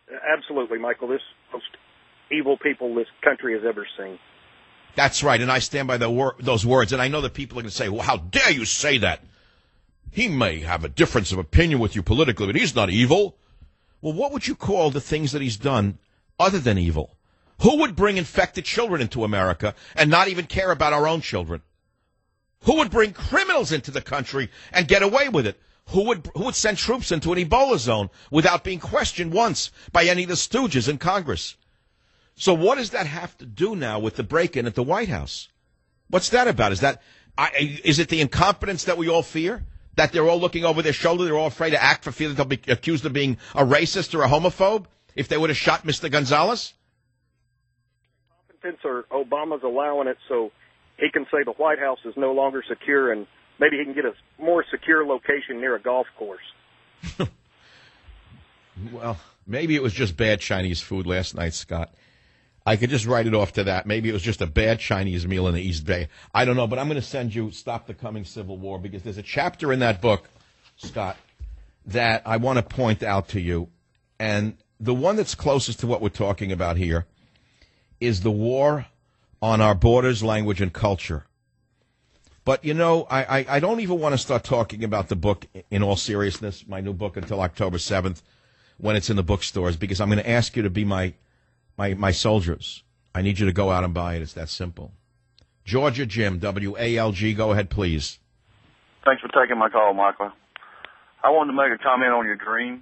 Absolutely, Michael. This is the most evil people this country has ever seen. That's right, and I stand by those words. And I know that people are going to say, well, how dare you say that? He may have a difference of opinion with you politically, but he's not evil. Well, what would you call the things that he's done other than evil? Who would bring infected children into America and not even care about our own children? Who would bring criminals into the country and get away with it? Who would send troops into an Ebola zone without being questioned once by any of the stooges in Congress? So what does that have to do now with the break-in at the White House? What's that about? Is it the incompetence that we all fear? That they're all looking over their shoulder, they're all afraid to act for fear that they'll be accused of being a racist or a homophobe if they would have shot Mr. Gonzalez? Incompetence, or Obama's allowing it so he can say the White House is no longer secure, and maybe he can get a more secure location near a golf course. Well, maybe it was just bad Chinese food last night, Scott. I could just write it off to that. Maybe it was just a bad Chinese meal in the East Bay. I don't know, but I'm going to send you Stop the Coming Civil War, because there's a chapter in that book, Scott, that I want to point out to you. And the one that's closest to what we're talking about here is the war on our borders, language, and culture. But, you know, I don't even want to start talking about the book in all seriousness, my new book, until October 7th when it's in the bookstores, because I'm going to ask you to be my soldiers. I need you to go out and buy it. It's that simple. Georgia Jim, WALG, go ahead, please. Thanks for taking my call, Michael. I wanted to make a comment on your dream.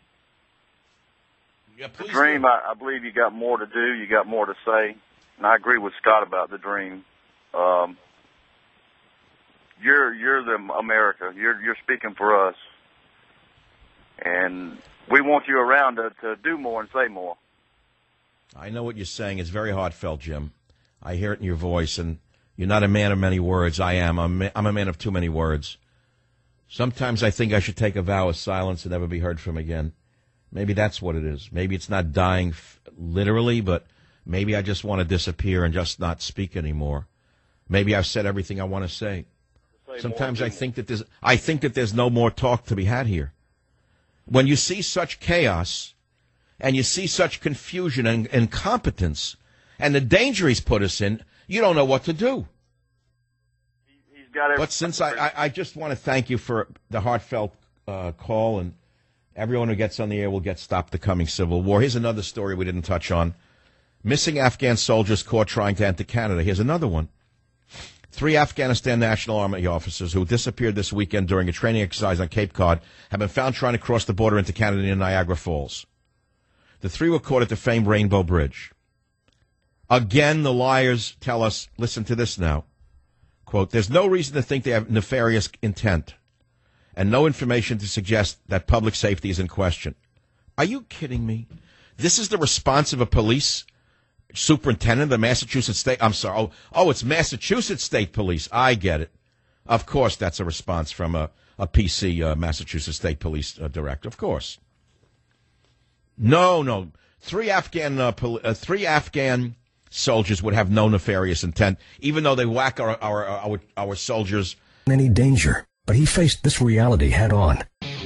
Yeah, please. The dream, I believe you got more to do, you got more to say, and I agree with Scott about the dream. You're the America. You're speaking for us, and we want you around to do more and say more. I know what you're saying. It's very heartfelt, Jim. I hear it in your voice, and you're not a man of many words. I am. I'm a man of too many words. Sometimes I think I should take a vow of silence and never be heard from again. Maybe that's what it is. Maybe it's not dying literally, but maybe I just want to disappear and just not speak anymore. Maybe I've said everything I want to say. Sometimes I think that there's no more talk to be had here. When you see such chaos and you see such confusion and incompetence and the danger he's put us in, you don't know what to do. But since I just want to thank you for the heartfelt call, and everyone who gets on the air will get Stop the Coming Civil War. Here's another story we didn't touch on. Missing Afghan soldiers caught trying to enter Canada. Here's another one. 3 Afghanistan National Army officers who disappeared this weekend during a training exercise on Cape Cod have been found trying to cross the border into Canada near Niagara Falls. The 3 were caught at the famed Rainbow Bridge. Again, the liars tell us, listen to this now, quote, there's no reason to think they have nefarious intent and no information to suggest that public safety is in question. Are you kidding me? This is the response of a police superintendent of the Massachusetts State. I'm sorry. Oh, it's Massachusetts State Police. I get it. Of course, that's a response from a PC, Massachusetts State Police director. Of course. No. 3 Afghan soldiers would have no nefarious intent, even though they whack our soldiers. Any danger, but he faced this reality head on.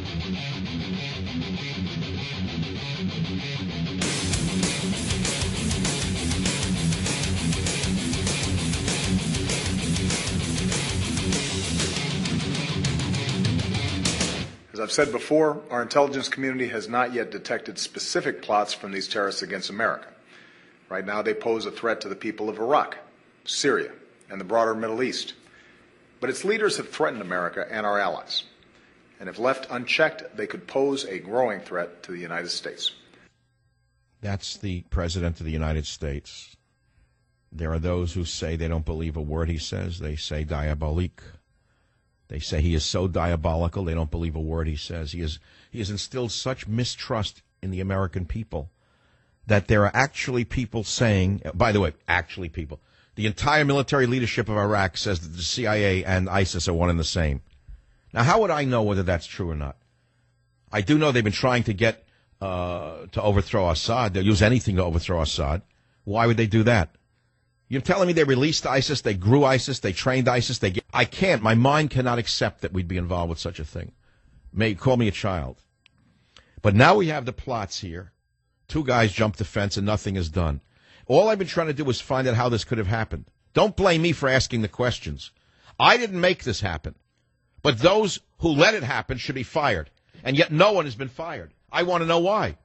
As I've said before, our intelligence community has not yet detected specific plots from these terrorists against America. Right now, they pose a threat to the people of Iraq, Syria, and the broader Middle East. But its leaders have threatened America and our allies. And if left unchecked, they could pose a growing threat to the United States. That's the President of the United States. There are those who say they don't believe a word he says. They say diabolique. They say he is so diabolical, they don't believe a word he says. He has instilled such mistrust in the American people that there are actually people saying, by the way, actually people, the entire military leadership of Iraq says that the CIA and ISIS are one and the same. Now, how would I know whether that's true or not? I do know they've been trying to get to overthrow Assad. They'll use anything to overthrow Assad. Why would they do that? You're telling me they released ISIS, they grew ISIS, they trained ISIS, I can't, my mind cannot accept that we'd be involved with such a thing. Call me a child. But now we have the plots here 2 guys jumped the fence and nothing is done. All I've been trying to do is find out how this could have happened. Don't blame me for asking the questions. I didn't make this happen. But those who let it happen should be fired. And yet no one has been fired. I want to know why.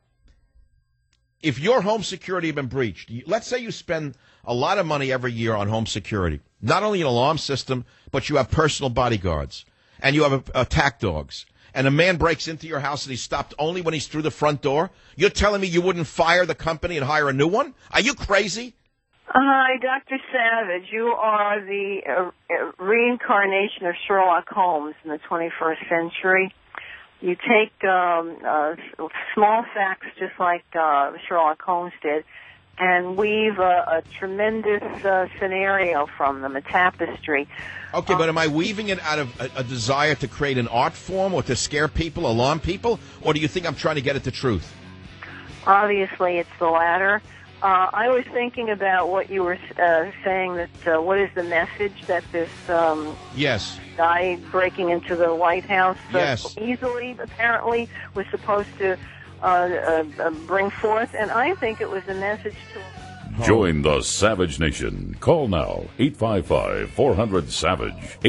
If your home security had been breached, let's say you spend a lot of money every year on home security, not only an alarm system, but you have personal bodyguards, and you have attack dogs, and a man breaks into your house and he's stopped only when he's through the front door, you're telling me you wouldn't fire the company and hire a new one? Are you crazy? Hi, Dr. Savage. You are the reincarnation of Sherlock Holmes in the 21st century. You take small facts just like Sherlock Holmes did and weave a tremendous scenario from them, a tapestry. Okay, but am I weaving it out of a desire to create an art form or to scare people, alarm people, or do you think I'm trying to get at the truth? Obviously, it's the latter. I was thinking about what you were saying, that what is the message that this yes. guy breaking into the White House yes. easily, apparently, was supposed to bring forth, and I think it was a message to... Join the Savage Nation. Call now, 855-400-SAVAGE,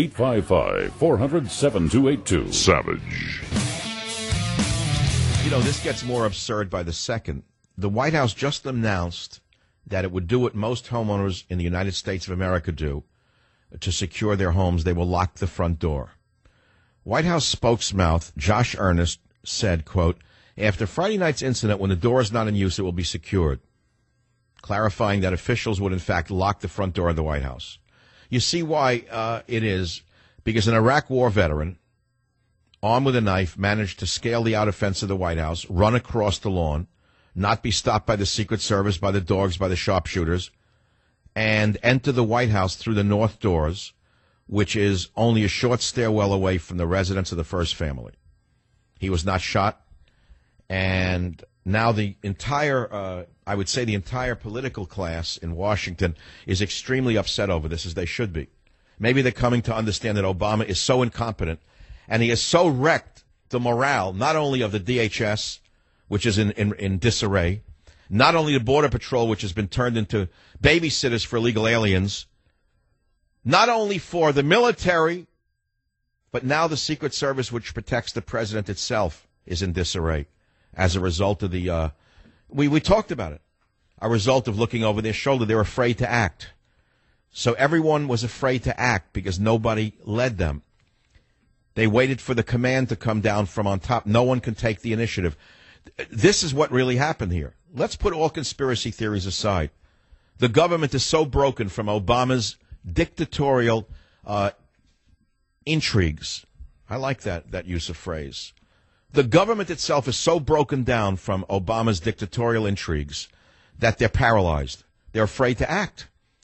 855-400-7282. Savage. You know, this gets more absurd by the second. The White House just announced that it would do what most homeowners in the United States of America do to secure their homes. They will lock the front door. White House spokesmouth Josh Earnest said, quote, after Friday night's incident, when the door is not in use, it will be secured, clarifying that officials would, in fact, lock the front door of the White House. You see why it is, because an Iraq war veteran, armed with a knife, managed to scale the outer fence of the White House, run across the lawn, not be stopped by the Secret Service, by the dogs, by the sharpshooters, and enter the White House through the north doors, which is only a short stairwell away from the residence of the first family. He was not shot, and now the entire, I would say the entire political class in Washington is extremely upset over this, as they should be. Maybe they're coming to understand that Obama is so incompetent, and he has so wrecked the morale, not only of the DHS, which is in disarray, not only the Border Patrol, which has been turned into babysitters for illegal aliens, not only for the military, but now the Secret Service, which protects the president itself, is in disarray as a result of the, we talked about it, a result of looking over their shoulder. They're afraid to act. So everyone was afraid to act because nobody led them. They waited for the command to come down from on top. No one can take the initiative. This is what really happened here. Let's put all conspiracy theories aside. The government is so broken from Obama's dictatorial intrigues. I like that use of phrase. The government itself is so broken down from Obama's dictatorial intrigues that they're paralyzed. They're afraid to act.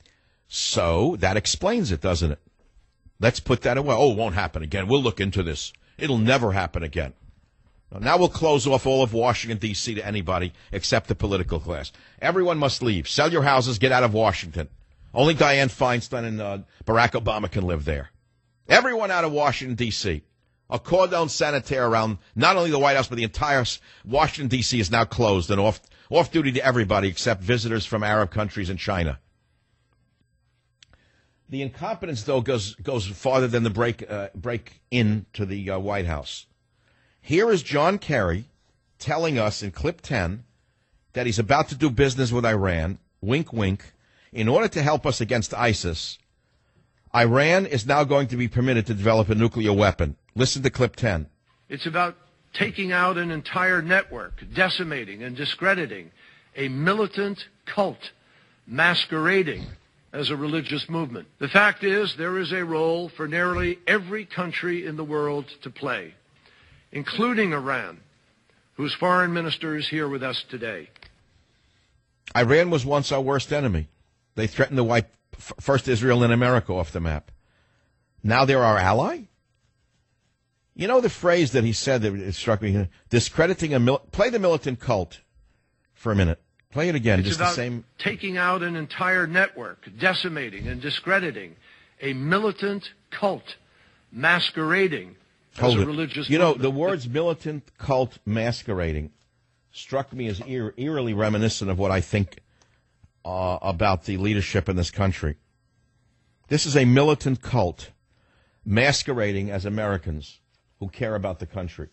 So that explains it, doesn't it? Let's put that away. Oh, it won't happen again. We'll look into this. It'll never happen again. Now we'll close off all of Washington, D.C. to anybody except the political class. Everyone must leave. Sell your houses. Get out of Washington. Only Dianne Feinstein and Barack Obama can live there. Everyone out of Washington, D.C. A cordon sanitaire around not only the White House, but the entire Washington, D.C. is now closed and off duty to everybody except visitors from Arab countries and China. The incompetence, though, goes farther than the break into the White House. Here is John Kerry telling us in clip 10 that he's about to do business with Iran, wink, wink, in order to help us against ISIS. Iran is now going to be permitted to develop a nuclear weapon. Listen to clip 10. It's about taking out an entire network, decimating and discrediting a militant cult masquerading as a religious movement. The fact is, there is a role for nearly every country in the world to play, including Iran, whose foreign minister is here with us today. Iran was once our worst enemy. They threatened to wipe first Israel and America off the map. Now they're our ally? You know the phrase that he said that it struck me, discrediting play the militant cult for a minute. Play it again. It's just about the same. Taking out an entire network, decimating and discrediting a militant cult masquerading as a religious You know, movement. the words militant cult masquerading struck me as eerily reminiscent of what I think about the leadership in this country. This is a militant cult masquerading as Americans who care about the country.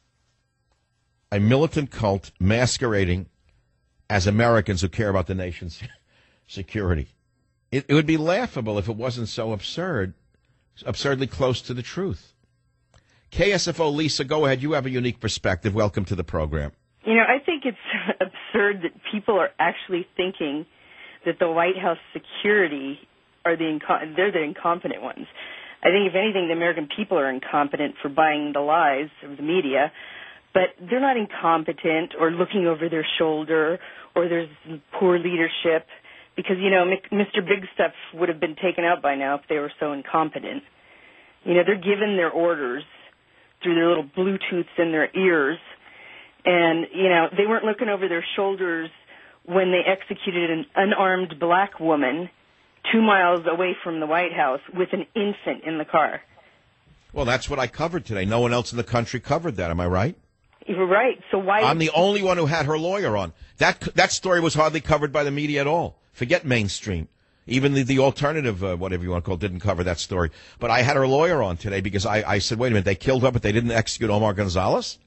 A militant cult masquerading as Americans who care about the nation's security. It would be laughable if it wasn't so absurdly close to the truth. KSFO, Lisa, go ahead. You have a unique perspective. Welcome to the program. You know, I think it's absurd that people are actually thinking that the White House security are they're the incompetent ones. I think, if anything, the American people are incompetent for buying the lies of the media, but they're not incompetent or looking over their shoulder or there's poor leadership because, you know, Mr. Big Stuff would have been taken out by now if they were so incompetent. You know, they're given their orders through their little Bluetooths in their ears, and, you know, they weren't looking over their shoulders when they executed an unarmed black woman 2 miles away from the White House with an infant in the car. Well, that's what I covered today. No one else in the country covered that. Am I right? You're right. So why? I'm the only one who had her lawyer on. That story was hardly covered by the media at all. Forget mainstream. Even the alternative, whatever you want to call it, didn't cover that story. But I had her lawyer on today because I said, wait a minute, they killed her, but they didn't execute Omar Gonzalez?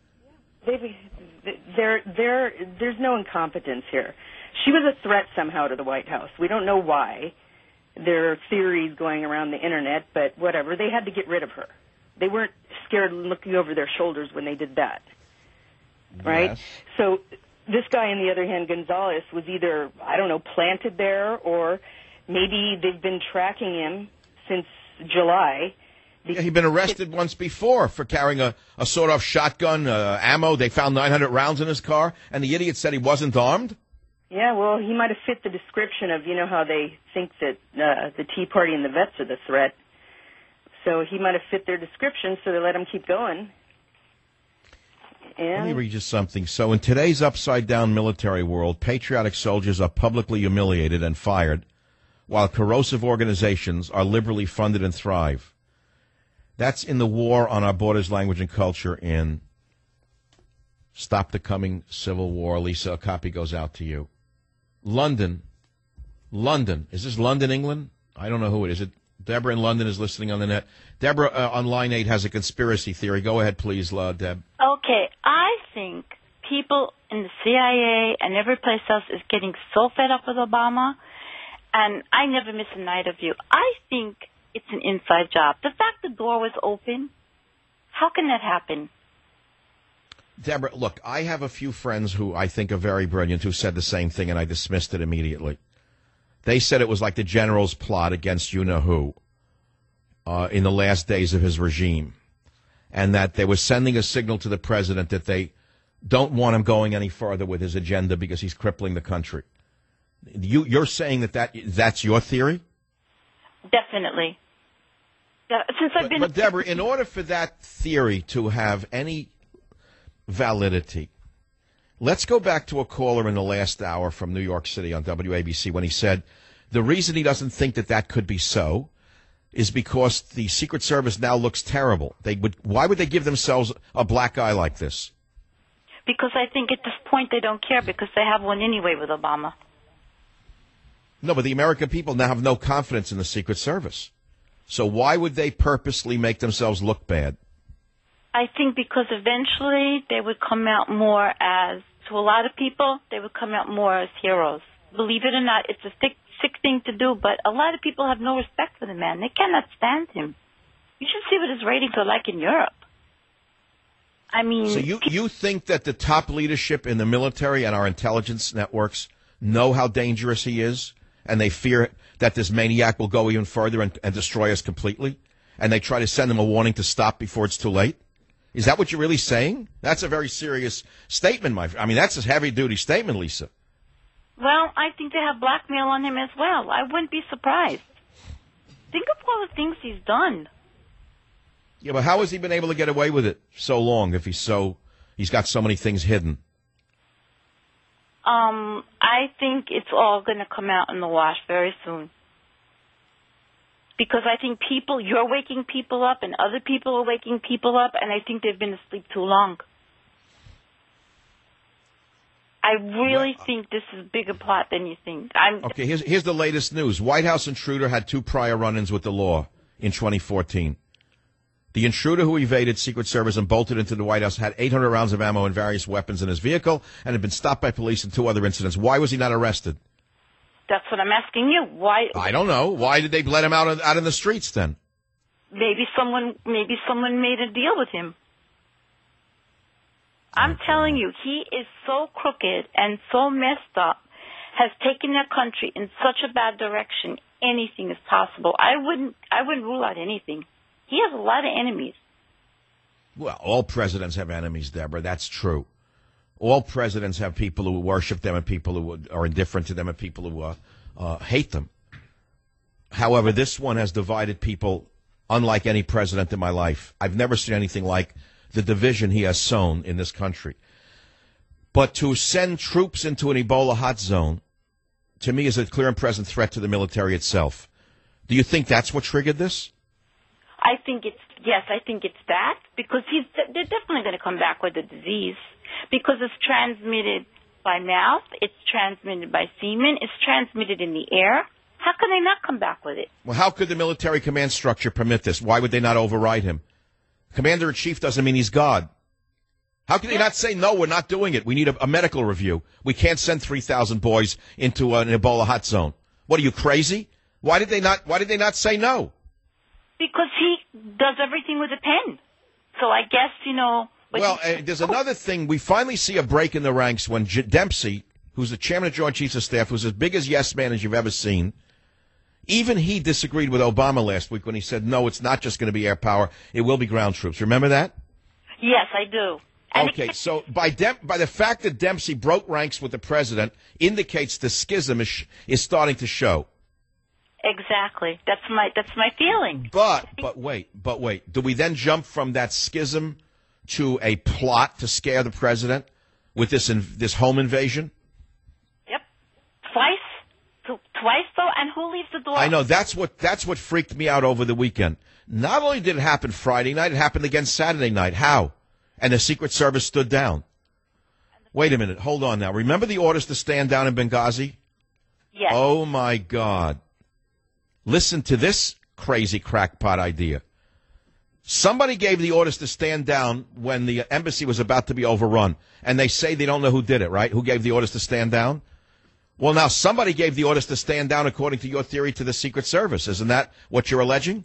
There's no incompetence here. She was a threat somehow to the White House. We don't know why. There are theories going around the Internet, but whatever. They had to get rid of her. They weren't scared looking over their shoulders when they did that. Right? Yes. So this guy, on the other hand, Gonzalez, was either, I don't know, planted there, or maybe they've been tracking him since July. Yeah, he'd been arrested once before for carrying a sawed-off shotgun, ammo. They found 900 rounds in his car, and the idiot said he wasn't armed? Yeah, well, he might have fit the description of, you know, how they think that the Tea Party and the vets are the threat. So he might have fit their description, so they let him keep going. And let me read you something. So in today's upside-down military world, patriotic soldiers are publicly humiliated and fired, while corrosive organizations are liberally funded and thrive. That's in the War on Our Borders, Language, and Culture in Stop the Coming Civil War. Lisa, a copy goes out to you. London. Is this London, England? I don't know who it is. Deborah in London is listening on the net. Deborah on line 8 has a conspiracy theory. Go ahead, please, Deb. Okay, I think people in the CIA and every place else is getting so fed up with Obama, and I never miss a night of you. I think it's an inside job. The fact the door was open, how can that happen? Deborah, look, I have a few friends who I think are very brilliant who said the same thing, and I dismissed it immediately. They said it was like the general's plot against you-know-who in the last days of his regime, and that they were sending a signal to the president that they don't want him going any further with his agenda because he's crippling the country. You're saying that's your theory? Definitely. But Deborah, in order for that theory to have any validity, let's go back to a caller in the last hour from New York City on WABC when he said the reason he doesn't think that could be so is because the Secret Service now looks terrible. Why would they give themselves a black eye like this? Because I think at this point they don't care because they have one anyway with Obama. No, but the American people now have no confidence in the Secret Service. So why would they purposely make themselves look bad? I think because eventually they would come out more as, to a lot of people, they would come out more as heroes. Believe it or not, it's a sick thing to do, but a lot of people have no respect for the man. They cannot stand him. You should see what his ratings are like in Europe. I mean... So you think that the top leadership in the military and our intelligence networks know how dangerous he is, and they fear that this maniac will go even further and destroy us completely, and they try to send him a warning to stop before it's too late? Is that what you're really saying? That's a very serious statement, that's a heavy-duty statement, Lisa. Well, I think they have blackmail on him as well. I wouldn't be surprised. Think of all the things he's done. Yeah, but how has he been able to get away with it so long if he's got so many things hidden? I think it's all going to come out in the wash very soon. Because I think you're waking people up and other people are waking people up, and I think they've been asleep too long. I really think this is a bigger plot than you think. Okay, here's the latest news. White House intruder had 2 prior run-ins with the law in 2014. The intruder who evaded Secret Service and bolted into the White House had 800 rounds of ammo and various weapons in his vehicle and had been stopped by police in 2 other incidents. Why was he not arrested? That's what I'm asking you. Why? I don't know. Why did they let him out in the streets then? Maybe someone made a deal with him. I'm telling you, he is so crooked and so messed up, has taken their country in such a bad direction. Anything is possible. I wouldn't rule out anything. He has a lot of enemies. Well, all presidents have enemies, Deborah. That's true. All presidents have people who worship them and people who are indifferent to them and people who hate them. However, this one has divided people unlike any president in my life. I've never seen anything like the division he has sown in this country. But to send troops into an Ebola hot zone, to me, is a clear and present threat to the military itself. Do you think that's what triggered this? I think it's that, because they're definitely going to come back with the disease, because it's transmitted by mouth, it's transmitted by semen, it's transmitted in the air. How can they not come back with it? Well, how could the military command structure permit this? Why would they not override him? Commander-in-chief doesn't mean he's God. How can they not say, no, we're not doing it? We need a medical review. We can't send 3,000 boys into an Ebola hot zone. What, are you crazy? Why did they not say no? Because he does everything with a pen. So I guess, Well, there's another thing. We finally see a break in the ranks when Dempsey, who's the chairman of Joint Chiefs of Staff, who's as big as yes man as you've ever seen, even he disagreed with Obama last week when he said, no, it's not just going to be air power. It will be ground troops. Remember that? Yes, I do. Okay, so by the fact that Dempsey broke ranks with the president indicates the schism is starting to show. Exactly. That's my feeling. But wait. Do we then jump from that schism to a plot to scare the president with this home invasion? Yep. Twice though, and who leaves the door? I know that's what freaked me out over the weekend. Not only did it happen Friday night, it happened again Saturday night. How? And the Secret Service stood down. Wait a minute. Hold on now. Remember the orders to stand down in Benghazi? Yes. Oh, my God. Listen to this crazy crackpot idea. Somebody gave the orders to stand down when the embassy was about to be overrun, and they say they don't know who did it, right? Who gave the orders to stand down? Well, now somebody gave the orders to stand down, according to your theory, to the Secret Service. Isn't that what you're alleging?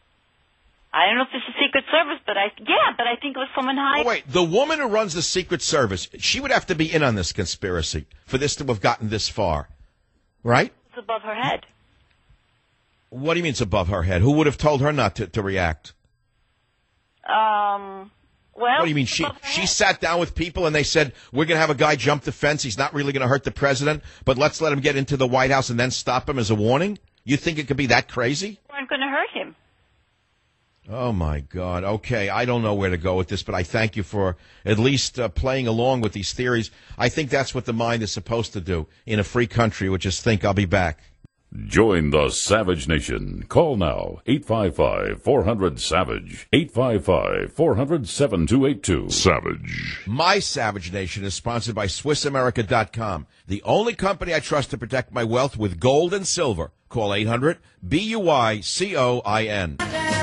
I don't know if it's the Secret Service, but I think it was someone high. Oh, wait, the woman who runs the Secret Service, she would have to be in on this conspiracy for this to have gotten this far, right? It's above her head. What do you mean it's above her head? Who would have told her not to react? Well, what do you mean? She sat down with people and they said, we're going to have a guy jump the fence. He's not really going to hurt the president, but let's let him get into the White House and then stop him as a warning? You think it could be that crazy? We weren't going to hurt him. Oh, my God. Okay, I don't know where to go with this, but I thank you for at least playing along with these theories. I think that's what the mind is supposed to do in a free country, which is think I'll be back. Join the Savage Nation. Call now, 855-400-SAVAGE, 855-400-7282. Savage. My Savage Nation is sponsored by SwissAmerica.com, the only company I trust to protect my wealth with gold and silver. Call 800-BUYCOIN.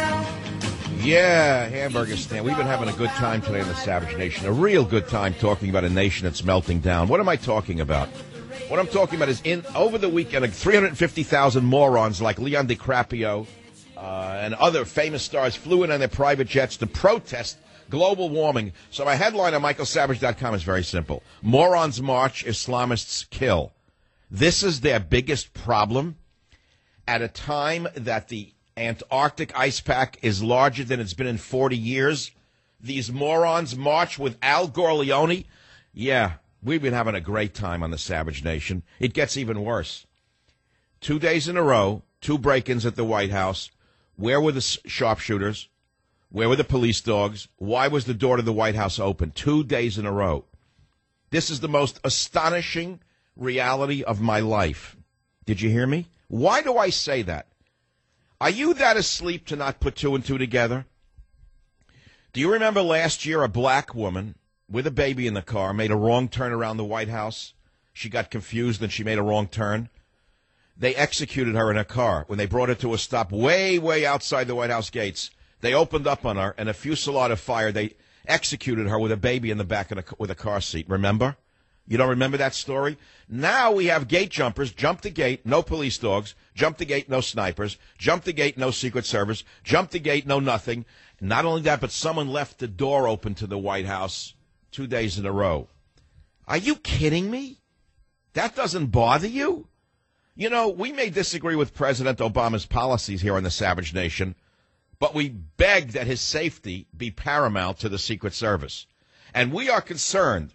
Yeah, hamburger stand. We've been having a good time today in the Savage Nation, a real good time talking about a nation that's melting down. What am I talking about? What I'm talking about is over the weekend, 350,000 morons like Leon DiCaprio and other famous stars flew in on their private jets to protest global warming. So my headline on MichaelSavage.com is very simple. Morons march, Islamists kill. This is their biggest problem at a time that the Antarctic ice pack is larger than it's been in 40 years. These morons march with Al Gorleone. Yeah. We've been having a great time on the Savage Nation. It gets even worse. 2 days in a row, 2 break-ins at the White House. Where were the sharpshooters? Where were the police dogs? Why was the door to the White House open? 2 days in a row. This is the most astonishing reality of my life. Did you hear me? Why do I say that? Are you that asleep to not put 2 and 2 together? Do you remember last year a black woman with a baby in the car, made a wrong turn around the White House. She got confused and she made a wrong turn. They executed her in a car. When they brought her to a stop way, way outside the White House gates, they opened up on her, and a fusillade of fire, they executed her with a baby in the back with a car seat. Remember? You don't remember that story? Now we have gate jumpers. Jump the gate, no police dogs. Jump the gate, no snipers. Jump the gate, no Secret Service. Jump the gate, no nothing. Not only that, but someone left the door open to the White House 2 days in a row. Are you kidding me? That doesn't bother you? You know, we may disagree with President Obama's policies here in the Savage Nation, but we beg that his safety be paramount to the Secret Service. And we are concerned.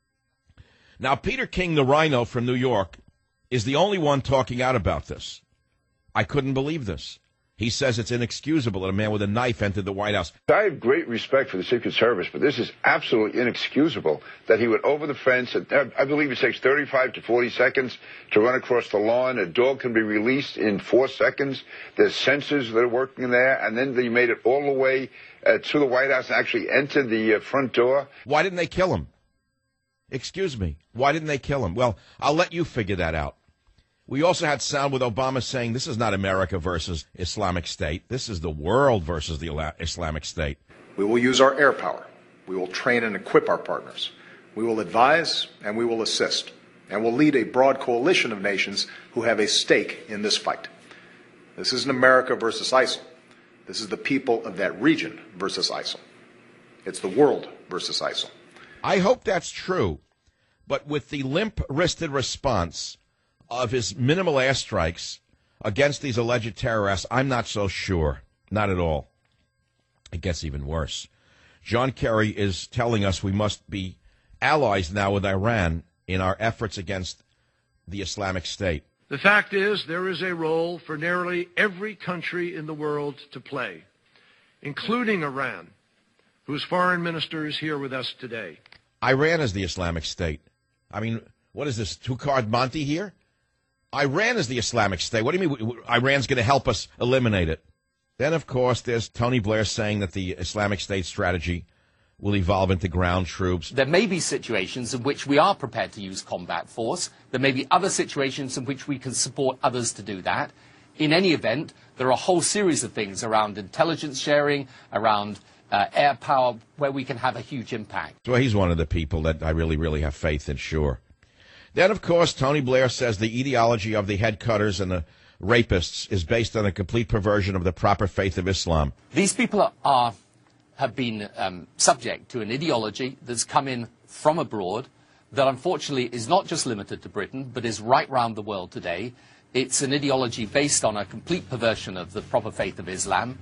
Now, Peter King, the rhino from New York, is the only one talking out about this. I couldn't believe this. He says it's inexcusable that a man with a knife entered the White House. I have great respect for the Secret Service, but this is absolutely inexcusable that he went over the fence. I believe it takes 35 to 40 seconds to run across the lawn. A dog can be released in 4 seconds. There's sensors that are working there, and then they made it all the way to the White House and actually entered the front door. Why didn't they kill him? Excuse me. Why didn't they kill him? Well, I'll let you figure that out. We also had sound with Obama saying this is not America versus Islamic State. This is the world versus the Islamic State. We will use our air power. We will train and equip our partners. We will advise and we will assist. And we'll lead a broad coalition of nations who have a stake in this fight. This isn't America versus ISIL. This is the people of that region versus ISIL. It's the world versus ISIL. I hope that's true. But with the limp-wristed response of his minimal airstrikes against these alleged terrorists, I'm not so sure. Not at all. It gets even worse. John Kerry is telling us we must be allies now with Iran in our efforts against the Islamic State. The fact is, there is a role for nearly every country in the world to play, including Iran, whose foreign minister is here with us today. Iran is the Islamic State. I mean, what is this, two-card Monty here? Iran is the Islamic State. What do you mean Iran's going to help us eliminate it? Then, of course, there's Tony Blair saying that the Islamic State strategy will evolve into ground troops. There may be situations in which we are prepared to use combat force. There may be other situations in which we can support others to do that. In any event, there are a whole series of things around intelligence sharing, around air power, where we can have a huge impact. Well, he's one of the people that I really, really have faith in, sure. Then, of course, Tony Blair says the ideology of the head cutters and the rapists is based on a complete perversion of the proper faith of Islam. These people have been subject to an ideology that's come in from abroad that unfortunately is not just limited to Britain, but is right round the world today. It's an ideology based on a complete perversion of the proper faith of Islam.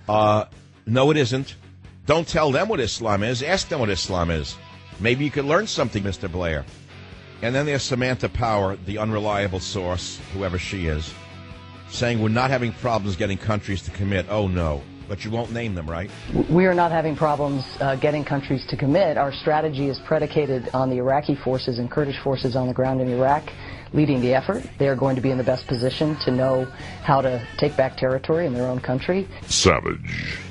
No, it isn't. Don't tell them what Islam is. Ask them what Islam is. Maybe you could learn something, Mr. Blair. And then there's Samantha Power, the unreliable source, whoever she is, saying we're not having problems getting countries to commit. Oh, no. But you won't name them, right? We are not having problems getting countries to commit. Our strategy is predicated on the Iraqi forces and Kurdish forces on the ground in Iraq leading the effort. They are going to be in the best position to know how to take back territory in their own country. Savage.